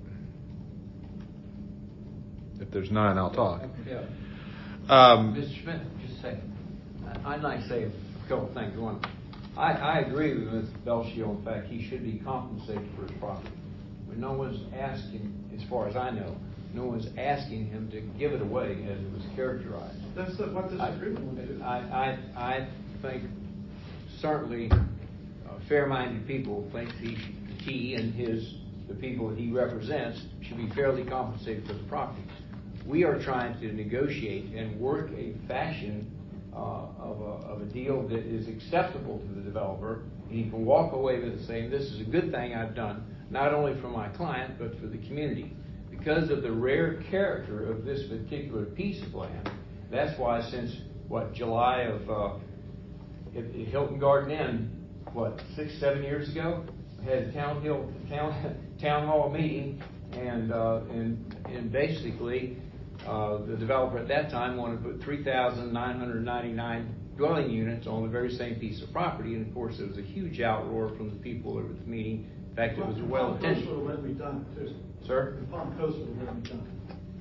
If there's none, I'll talk. Yeah. Mr. Smith, just a second. I'd like to say a couple things. One, I agree with Mr. Belsheel. In fact, he should be compensated for his property. But no one's asking, as far as I know, no one's asking him to give it away as it was characterized. That's what this agreement would do. I think certainly fair-minded people think he and the people that he represents should be fairly compensated for the properties. We are trying to negotiate and work a fashion of a deal that is acceptable to the developer, and he can walk away with it saying, this is a good thing I've done, not only for my client, but for the community. Because of the rare character of this particular piece of land, that's why since, July of Hilton Garden Inn, 6-7 years ago, had a town hall meeting, and basically the developer at that time wanted to put 3,999 dwelling units on the very same piece of property, and of course there was a huge outroar from the people that were at the meeting. In fact, it was well attended. Palm Coast would have let me done it too. Sir? Palm Coast would have let me done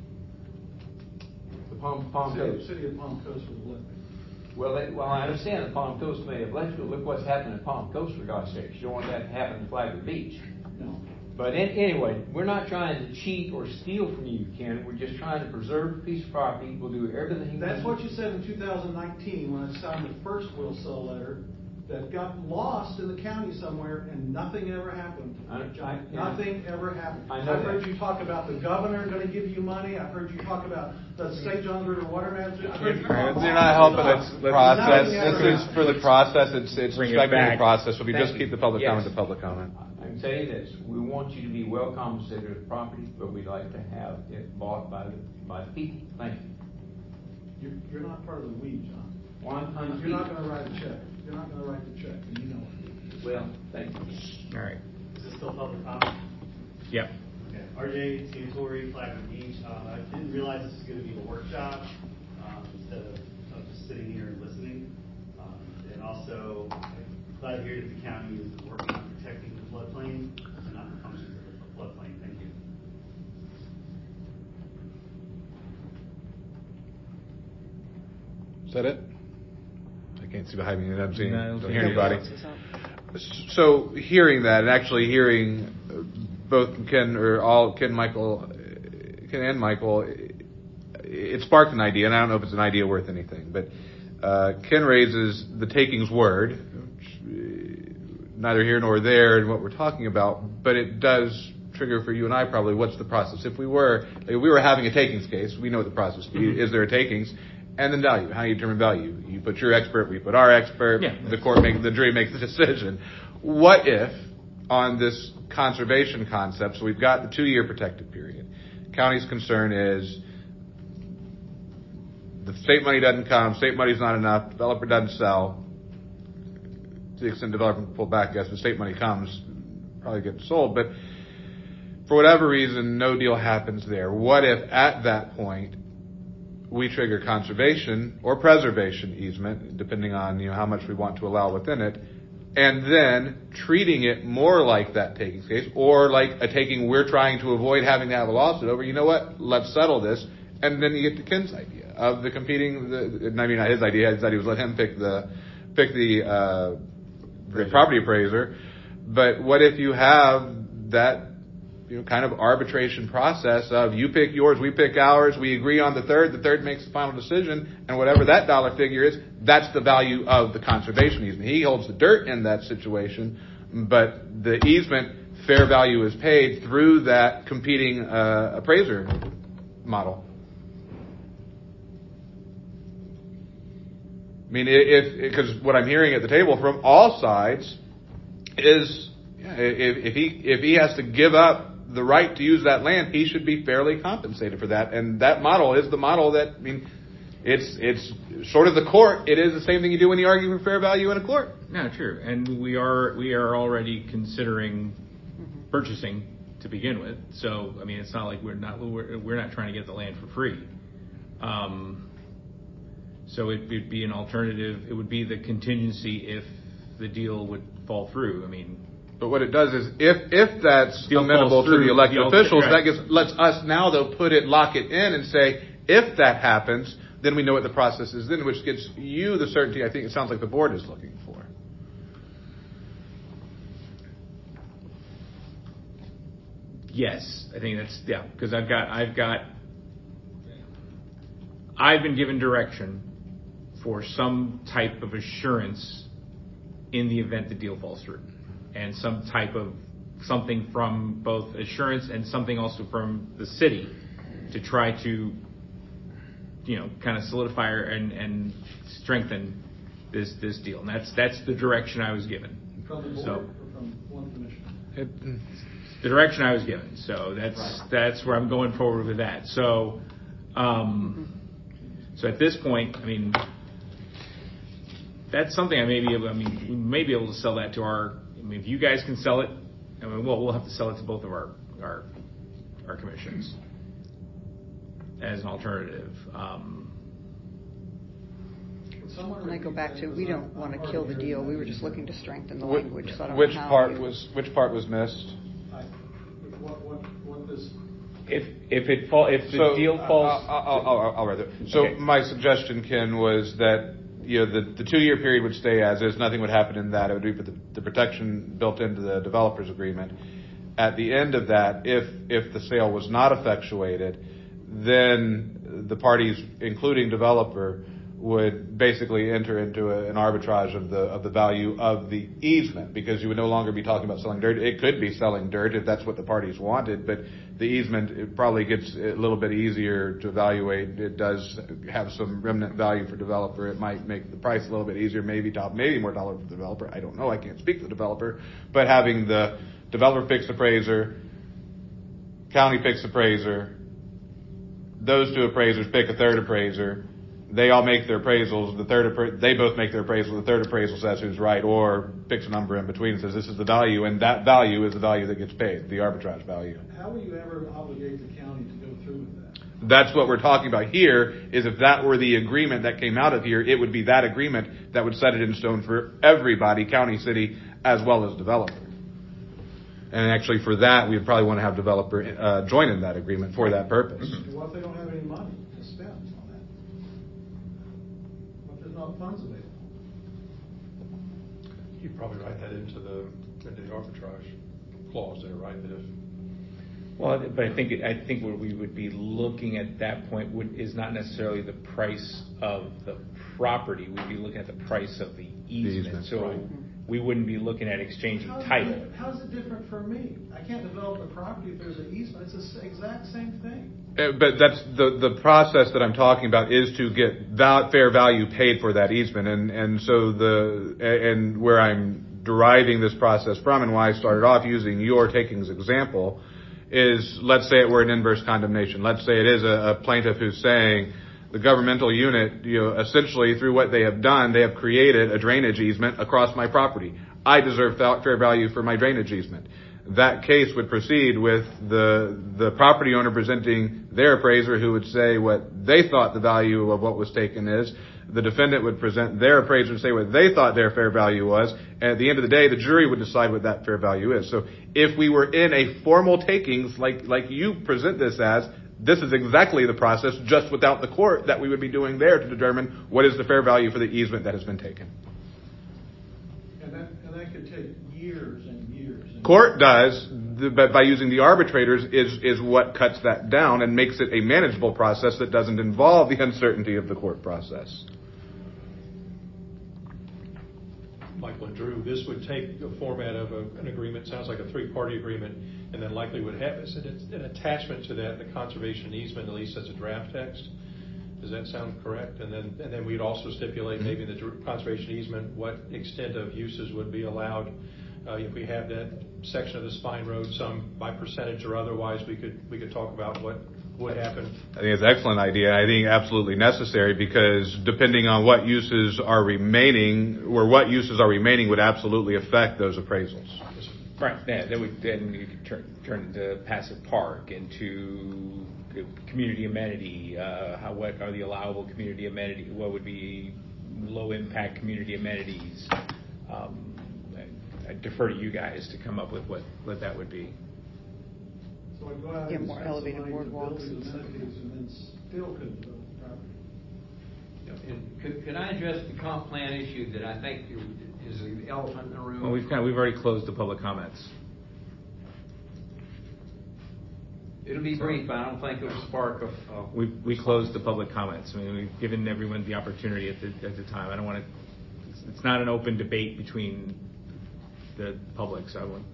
it. The Palm Coast. City of Palm Coast would have let me. Well, I understand that Palm Coast may have let you, but look what's happened at Palm Coast, for God's sakes. You don't want that to happen in Flagler Beach. No. But anyway, we're not trying to cheat or steal from you, Ken. We're just trying to preserve a piece of property. We'll do everything. That's what you said in 2019 when I signed the first will sell letter that got lost in the county somewhere and nothing ever happened. Nothing ever happened. I've heard you talk about the governor going to give you money. I've heard you talk about the St. Johns River Water Management. You're not helping the process. This is for the process. It's respecting the process. So we just keep the public comment to public comment. I can tell you this: we want you to be well compensated for the property, but we'd like to have it bought by the people. Thank you. You're not part of the we, John. You're not going to write a check. You're not going to write the check, and you know it. Well, thank you. All right. Is this still public comment? Yep. Okay. RJ Santori, Flagler Beach. I didn't realize this was going to be a workshop instead of just sitting here and listening. And also, I'm glad to hear that the county is working on protecting the floodplain and not the functions of the floodplain. Thank you. Is that it? I can't see behind me. I don't hear anybody. So hearing that, and actually hearing both Ken and Michael, it sparked an idea, and I don't know if it's an idea worth anything, but Ken raises the takings word, which, neither here nor there in what we're talking about, but it does trigger for you and I probably what's the process. If we were having a takings case, we know what the process is. Is there a takings? And then value. How do you determine value? You put your expert, we put our expert. Yeah. The jury makes the decision. What if, on this conservation concept, so we've got the 2-year protected period. County's concern is the state money doesn't come, state money's not enough, developer doesn't sell. To the extent developer can pull back, yes, the state money comes, probably gets sold. But for whatever reason, no deal happens there. What if at that point we trigger conservation or preservation easement, depending on how much we want to allow within it, and then treating it more like that takings case, or like a taking we're trying to avoid having to have a lawsuit over? You know what? Let's settle this, and then you get to Ken's idea of the competing. Not his idea. His idea was let him pick the property appraiser. But what if you have that kind of arbitration process of you pick yours, we pick ours, we agree on the third makes the final decision, and whatever that dollar figure is, that's the value of the conservation easement. He holds the dirt in that situation, but the easement fair value is paid through that competing appraiser model. I mean, because what I'm hearing at the table from all sides is, if he has to give up the right to use that land, he should be fairly compensated for that. And that model is the model that, it's sort of the court. It is the same thing you do when you argue for fair value in a court. No, true. And we are already considering purchasing to begin with. So, it's not like we're not trying to get the land for free. So it would be an alternative. It would be the contingency if the deal would fall through. But what it does is, if that's amenable to the elected officials, that lets us now though lock it in and say, if that happens, then we know what the process is then, which gives you the certainty I think it sounds like the board is looking for. Yes, I think because I've been given direction for some type of assurance in the event the deal falls through, and some type of something from both assurance and something also from the city to try to, kind of solidify and strengthen this deal. And that's the direction I was given. From the board or from one commissioner? The direction I was given. So that's where I'm going forward with that. So, so at this point, that's something we may be able to sell that to if you guys can sell it, we'll have to sell it to both of our commissions as an alternative. And I go back to, we don't want to kill the deal. We were just looking to strengthen the language. So I don't which know part was missed? What this? If the deal falls, I'll read it. So okay. My suggestion, Ken, was that the 2-year period would stay as is. Nothing would happen in that. It would be the protection built into the developer's agreement. At the end of that, if the sale was not effectuated, then the parties, including developer, would basically enter into an arbitrage of the value of the easement, because you would no longer be talking about selling dirt. It could be selling dirt if that's what the parties wanted, but the easement, it probably gets a little bit easier to evaluate. It does have some remnant value for developer. It might make the price a little bit easier, maybe more dollar for the developer. I don't know. I can't speak for the developer, but having the developer picks appraiser, county picks appraiser, those two appraisers pick a third appraiser. They all make their appraisals. They both make their appraisal. The third appraisal says who's right, or picks a number in between and says this is the value, and that value is the value that gets paid, the arbitrage value. How will you ever obligate the county to go through with that? That's what we're talking about here, is if that were the agreement that came out of here, it would be that agreement that would set it in stone for everybody, county, city, as well as developer. And actually for that, we'd probably want to have developer join in that agreement for that purpose. What if they don't have any money to spend on that? What if there's not funds available? You'd probably write that into the arbitrage clause there, right? That if Well, but I think what we would be looking at that point is not necessarily the price of the property. We'd be looking at the price of the easement. So right. We wouldn't be looking at exchanging title. How's it different for me? I can't develop a property if there's an easement. It's the exact same thing. But that's the process that I'm talking about, is to get fair value paid for that easement, and so and where I'm deriving this process from, and why I started off using your takings example, is let's say it were an inverse condemnation. Let's say it is a plaintiff who's saying the governmental unit, essentially through what they have done, they have created a drainage easement across my property. I deserve fair value for my drainage easement. that case would proceed with the property owner presenting their appraiser, who would say what they thought the value of what was taken is. The defendant would present their appraiser and say what they thought their fair value was. And at the end of the day, the jury would decide what that fair value is. So if we were in a formal takings like you present this as, this is exactly the process, just without the court, that we would be doing there to determine what is the fair value for the easement that has been taken. And that could take years and years. Court does, but by using the arbitrators is what cuts that down and makes it a manageable process that doesn't involve the uncertainty of the court process. Michael and Drew, this would take the format of an agreement, sounds like a three-party agreement, and then likely would have as an attachment to that the conservation easement, at least as a draft text. Does that sound correct? And then we'd also stipulate maybe in the conservation easement what extent of uses would be allowed. If we have that section of the spine road, some by percentage or otherwise, we could talk about what would happen. I think it's an excellent idea. I think absolutely necessary, because depending on what uses are remaining, would absolutely affect those appraisals. Right. Yeah, then you could turn into passive park, into community amenity. What are the allowable community amenity? What would be low impact community amenities? I defer to you guys to come up with what that would be. So I'd go out Yeah, and more spend elevated some money to build boardwalks these and stuff. amenities and then still couldn't build the property. And could I address the comp plan issue that I think is the elephant in the room? Well, we've already closed the public comments. It'll be brief, but I don't think it'll spark a. We closed the public comments. I mean, we've given everyone the opportunity at the time. I don't want to. It's not an open debate between the public, so I won't.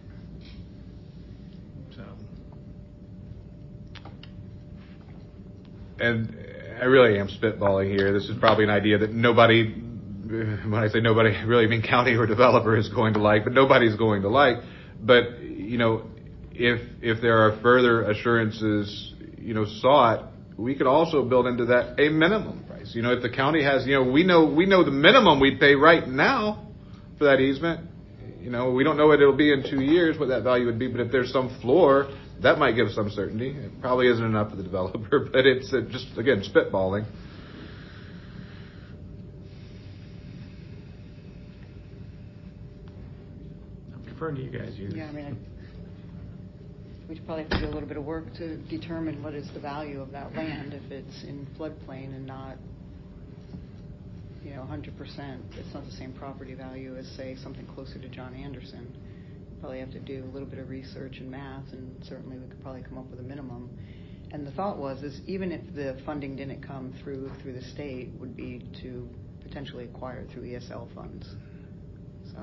And I really am spitballing here. This is probably an idea that nobody, when I say nobody, I really mean county or developer, is going to like, but nobody's going to like. But, if there are further assurances, sought, we could also build into that a minimum price. If the county has, we know the minimum we'd pay right now for that easement. We don't know what it'll be in 2 years, what that value would be, but if there's some floor, that might give some certainty. It probably isn't enough for the developer, but it's just, again, spitballing. I'm deferring to you guys. Yeah, I mean, we'd probably have to do a little bit of work to determine what is the value of that land if it's in floodplain and not, 100%. It's not the same property value as, say, something closer to John Anderson. Probably have to do a little bit of research and math, and certainly we could probably come up with a minimum. And the thought was, even if the funding didn't come through the state, would be to potentially acquire it through ESL funds. So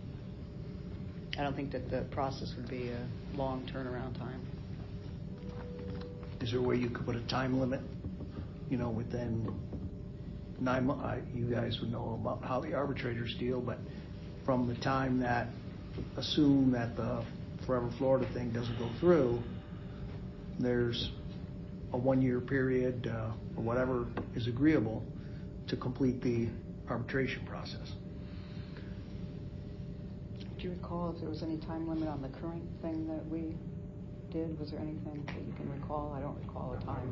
I don't think that the process would be a long turnaround time. Is there a way you could put a time limit, within 9 months? You guys would know about how the arbitrators deal, but from the time that, assume that the Forever Florida thing doesn't go through, there's a 1-year period or whatever is agreeable to complete the arbitration process. Do you recall if there was any time limit on the current thing that we did? Was there anything that you can recall? I don't recall a time.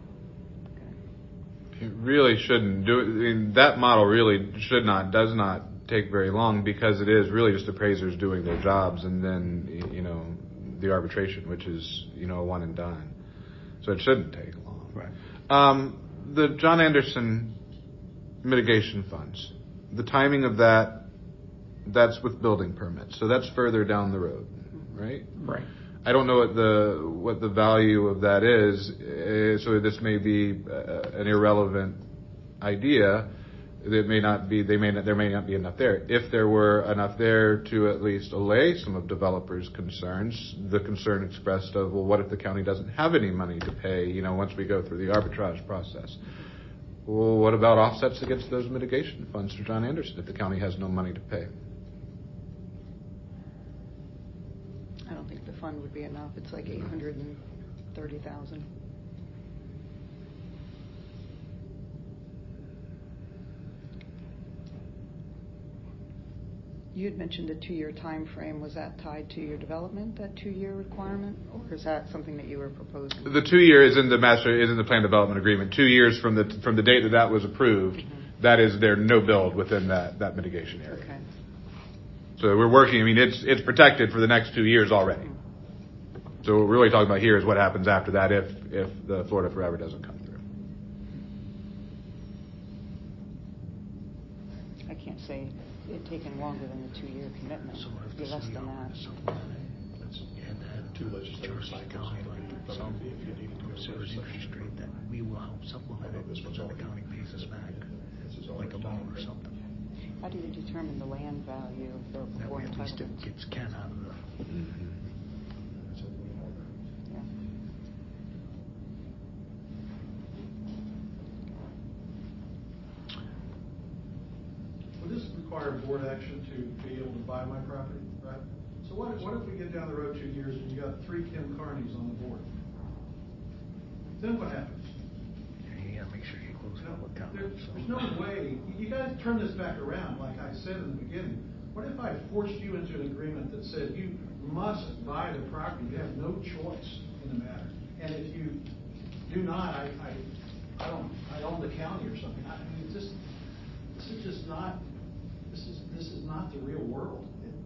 Okay. It really shouldn't do it. I mean, that model really does not take very long, because it is really just appraisers doing their jobs, and then the arbitration, which is a one and done. So it shouldn't take long. Right. The John Anderson mitigation funds, the timing of that's with building permits, so that's further down the road, right? Right. I don't know what the value of that is, so this may be an irrelevant idea. There may not be enough there. If there were enough there to at least allay some of developers' concerns, the concern expressed of, well, what if the county doesn't have any money to pay, once we go through the arbitrage process? Well, what about offsets against those mitigation funds for John Anderson if the county has no money to pay? I don't think the fund would be enough. It's like $830,000. You had mentioned a 2-year time frame. Was that tied to your development, that 2-year requirement, or is that something that you were proposing? The 2 year is in the plan development agreement. 2 years from the date that was approved. Mm-hmm. That is their no build within that mitigation area. Okay. So we're working. I mean, it's protected for the next 2 years already. Mm-hmm. So what we're really talking about here is what happens after that if the Florida Forever doesn't come through. I can't say it taken longer than the 2-year commitment. So less than that. Two legislative cycles. Some serious interest rate that we will help supplement it, so the county pays us back, like a loan or something. How do you determine the land value before at least it gets Ken out of the. Mm-hmm. Yeah. Would this require board action to be able to buy my property, right? So what if we get down the road 2 years and you got 3 Ken Carneys on the board? Then what happens? You gotta make sure you close public comment. There's no way. You guys turn this back around, like I said in the beginning. What if I forced you into an agreement that said you must buy the property? You have no choice in the matter. And if you do not, I own the county or something. I mean, this is just not. This is not the real world.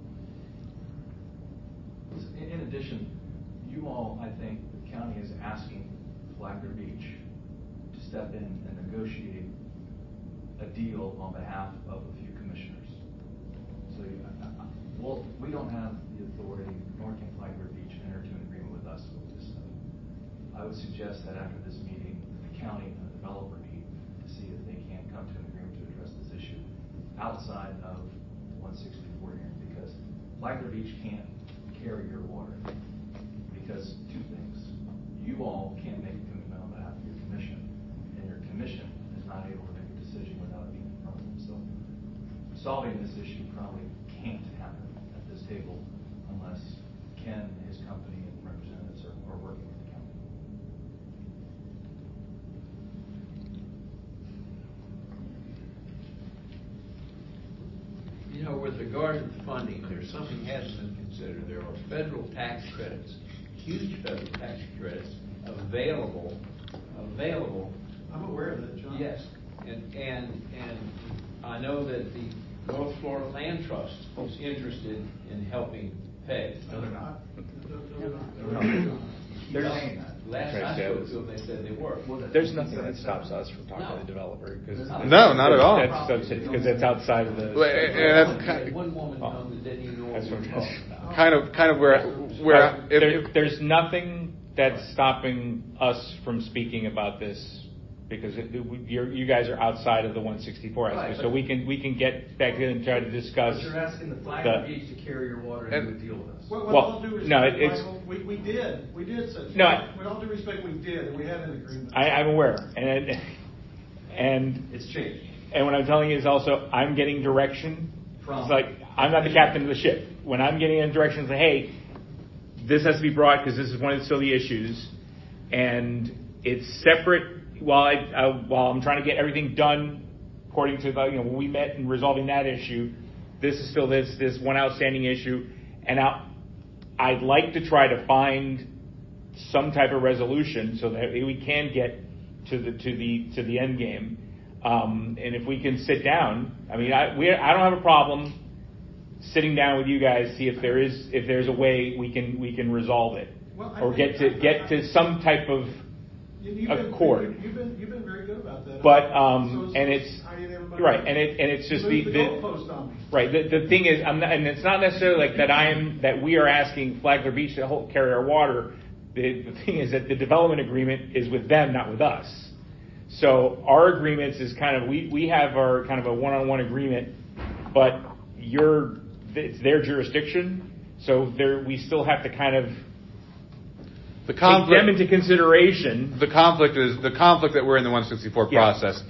In addition, you all, I think, the county is asking Flagler Beach to step in and negotiate a deal on behalf of a few commissioners. So, we don't have the authority, nor can Flagler Beach enter into an agreement with us with this stuff. I would suggest that after this meeting, the county and the developer meet to see if they can come to an agreement to address this issue outside of 164 hearing, because Flagler Beach can't carry your water, because 2 things: you all can't make a commitment on behalf of your commission, and your commission is not able to make a decision without being in front of them. So solving this issue probably can't happen at this table unless Ken and his company and representatives are working with the county. You know, with regard to funding, there's something hasn't been considered. There are federal tax credits, huge federal tax credits available. I'm aware of that, John. Yes, and I know that the North Florida Land Trust is interested in helping pay. No, they're not. Last I spoke to them, they said they were. There's nothing that stops us from talking to the developer, because No, not at all. Because it's outside of the. One woman come that didn't even know what we were talking about. Kind of where there's nothing that's stopping us from speaking about this, because you guys are outside of the 164 aspect, so we can get back in and try to discuss. But you're asking the Flagler Beach to carry your water and do a deal with us. With all due respect, no, Michael, we did such. No, with all due respect, we did, and we had an agreement. I'm aware, and it's changed. And what I'm telling you is also, I'm getting direction. From? It's like, I'm not the captain of the ship. When I'm getting a direction, it's like, hey, this has to be brought because this is one of the silly issues, and it's separate. While I'm trying to get everything done according to when we met and resolving that issue, this is still this one outstanding issue, and I'd like to try to find some type of resolution so that we can get to the end game. And if we can sit down, I mean, I don't have a problem sitting down with you guys, see if there's a way we can resolve it, or get to some type of accord. You've been very good about that. But right, and it's just the goalpost on me. Right. The thing is, and it's not necessarily like that we are asking Flagler Beach to carry our water. The thing is that the development agreement is with them, not with us. So our agreements is kind of we have our kind of a one-on-one agreement, but it's their jurisdiction, so we still have to kind of take them into consideration. The conflict that we're in the 164 process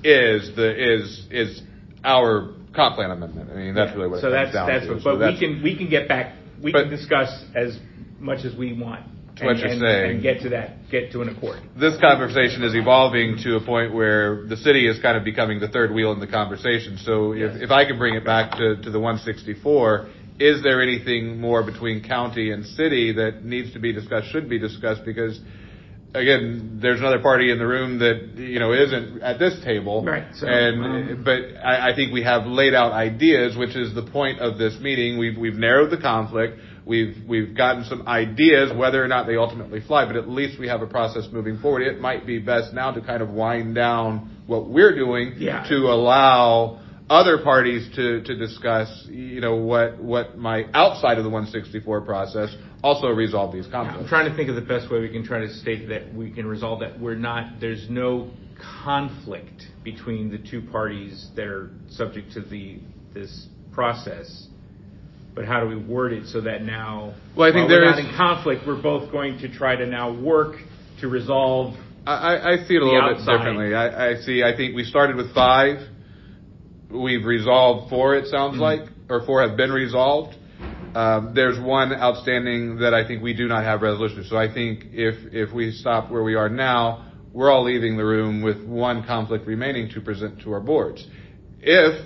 is our comp plan amendment. I mean, that's really what it comes down to. But we can get back. We can discuss as much as we want. what you're saying. And get to an accord. This conversation is evolving to a point where the city is kind of becoming the third wheel in the conversation. So if I could bring it back to the 164, is there anything more between county and city that needs to be discussed, should be discussed? Because again, there's another party in the room that, isn't at this table. Right. So, but I think we have laid out ideas, which is the point of this meeting. We've narrowed the conflict. We've gotten some ideas, whether or not they ultimately fly, but at least we have a process moving forward. It might be best now to kind of wind down what we're doing to allow other parties to discuss, what might, outside of the 164 process, also resolve these conflicts. I'm trying to think of the best way we can try to state that we can resolve that. There's no conflict between the two parties that are subject to this process. But how do we word it so that now, we're not in conflict, we're both going to try to now work to resolve. I see it a little bit differently. I think we started with 5. We've resolved 4, it sounds like, or 4 have been resolved. There's one outstanding that I think we do not have resolution. So I think if we stop where we are now, we're all leaving the room with 1 conflict remaining to present to our boards. If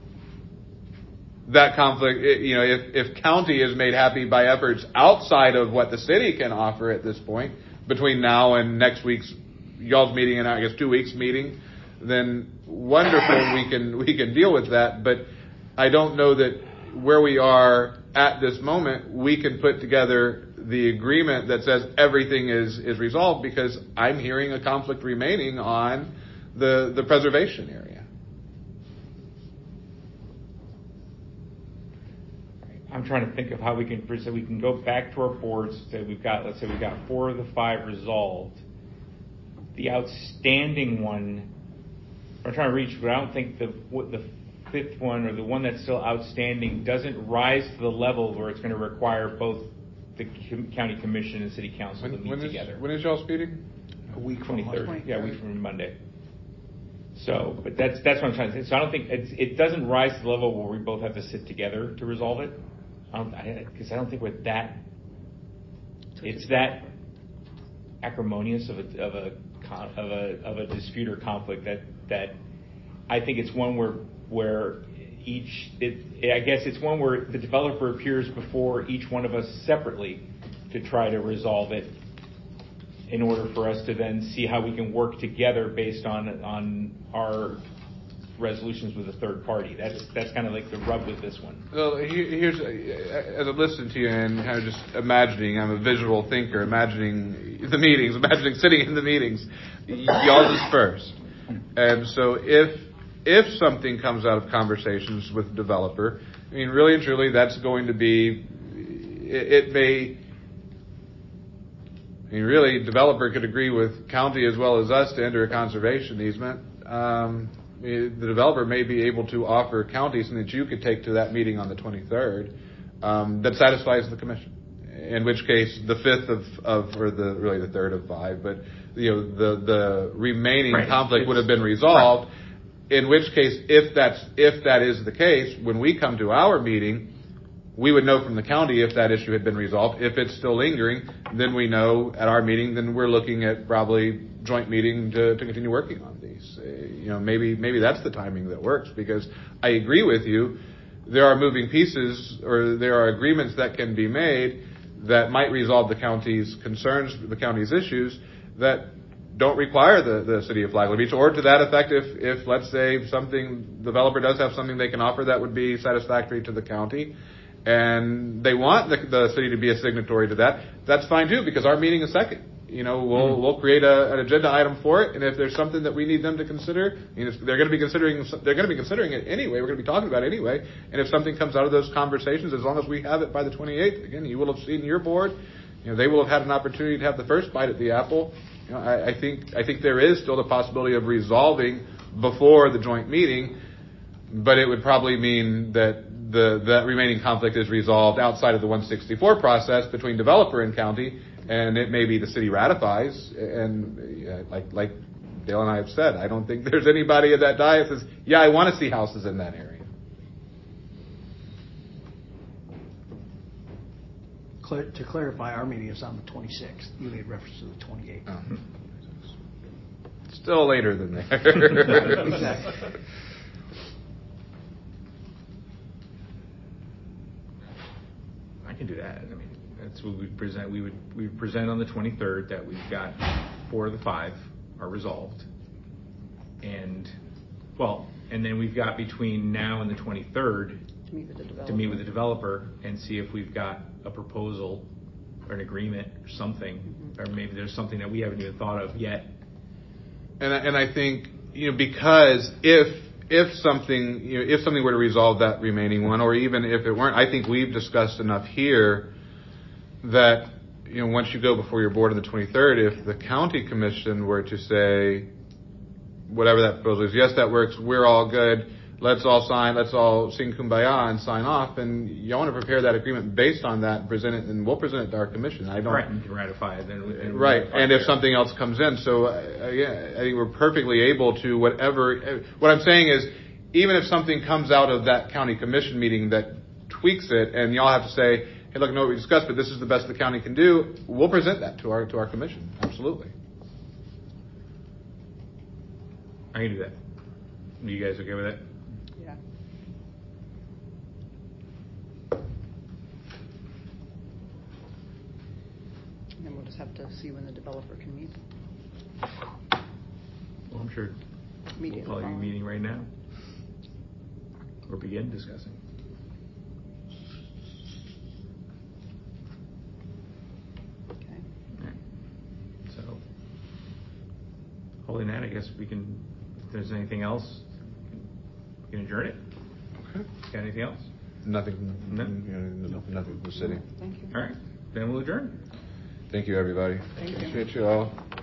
that conflict, if county is made happy by efforts outside of what the city can offer at this point, between now and next week's y'all's meeting and I guess 2 weeks meeting, then wonderful, we can deal with that. But I don't know that where we are at this moment, we can put together the agreement that says everything is resolved, because I'm hearing a conflict remaining on the preservation area. I'm trying to think of how we can go back to our boards. Let's say we've got 4 of the 5 resolved. The outstanding one, I'm trying to reach, but I don't think the 5th one, or the one that's still outstanding, doesn't rise to the level where it's going to require both the county commission and city council to meet together. When is y'all's meeting? A week from 23rd. Yeah, a week from Monday. So, but that's what I'm trying to say. So I don't think it doesn't rise to the level where we both have to sit together to resolve it. Because I don't think we're that. It's that acrimonious of a dispute or conflict that I think it's one where I guess it's one where the developer appears before each one of us separately to try to resolve it, in order for us to then see how we can work together based on our resolutions with a third party. That's kind of like the rub with this one. Well, here's, as I'm listening to you and kind of just imagining, I'm a visual thinker, imagining the meetings, imagining sitting in the meetings. Y'all is first. And so if something comes out of conversations with the developer, I mean, really and truly, that's going to be, really, developer could agree with county as well as us to enter a conservation easement. The developer may be able to offer county something that you could take to that meeting on the 23rd that satisfies the commission. In which case, the 5th or the 3rd of 5, but the remaining conflict would have been resolved. Right. In which case, if that is the case, when we come to our meeting, we would know from the county if that issue had been resolved. If it's still lingering, then we know at our meeting, then we're looking at probably joint meeting to continue working on these. Maybe that's the timing that works, because I agree with you. There are moving pieces, or there are agreements that can be made that might resolve the county's concerns, the county's issues, that don't require the city of Flagler Beach, or to that effect, if let's say developer does have something they can offer that would be satisfactory to the county, and they want the city to be a signatory to that, that's fine too, because our meeting is second. We'll create an agenda item for it, and if there's something that we need them to consider, they're going to be considering it anyway. We're going to be talking about it anyway. And if something comes out of those conversations, as long as we have it by the 28th, again, you will have seen your board. They will have had an opportunity to have the first bite at the apple. I think there is still the possibility of resolving before the joint meeting, but it would probably mean that that remaining conflict is resolved outside of the 164 process between developer and county, and it may be the city ratifies. And like Dale and I have said, I don't think there's anybody at that diocese that says, yeah, I want to see houses in that area. To clarify, our meeting is on the 26th. You made reference to the 28th. Oh. Still later than there. Exactly. I can do that. I mean, that's what we present. We would present on the 23rd that we've got 4 of the 5 are resolved, and then we've got between now and the 23rd To meet with the developer. to meet with the developer and see if we've got a proposal or an agreement or something, or maybe there's something that we haven't even thought of yet. And I think, because if something were to resolve that remaining one, or even if it weren't, I think we've discussed enough here that, once you go before your board on the 23rd, if the county commission were to say, whatever that proposal is, yes, that works, we're all good, let's all sign, let's all sing Kumbaya and sign off, and you want to prepare that agreement based on that and present it, and we'll present it to our commission. Right, and can ratify it. And right, and if something else comes in, so I think we're perfectly able to whatever. What I'm saying is, even if something comes out of that county commission meeting that tweaks it, and y'all have to say, hey, look, I know what we discussed, but this is the best the county can do, we'll present that to our commission. Absolutely. I can do that. Are you guys okay with that? Yeah. And then we'll just have to see when the developer can meet. Well, I'm sure we'll Immediately probably be following. meeting right now, or begin discussing. Okay. So, holding that, I guess we can, if there's anything else, we can adjourn it. Okay. Got anything else? Nothing. No? Nothing from the city. Thank you. All right, then we'll adjourn. Thank you, everybody. Thank you. Appreciate you all.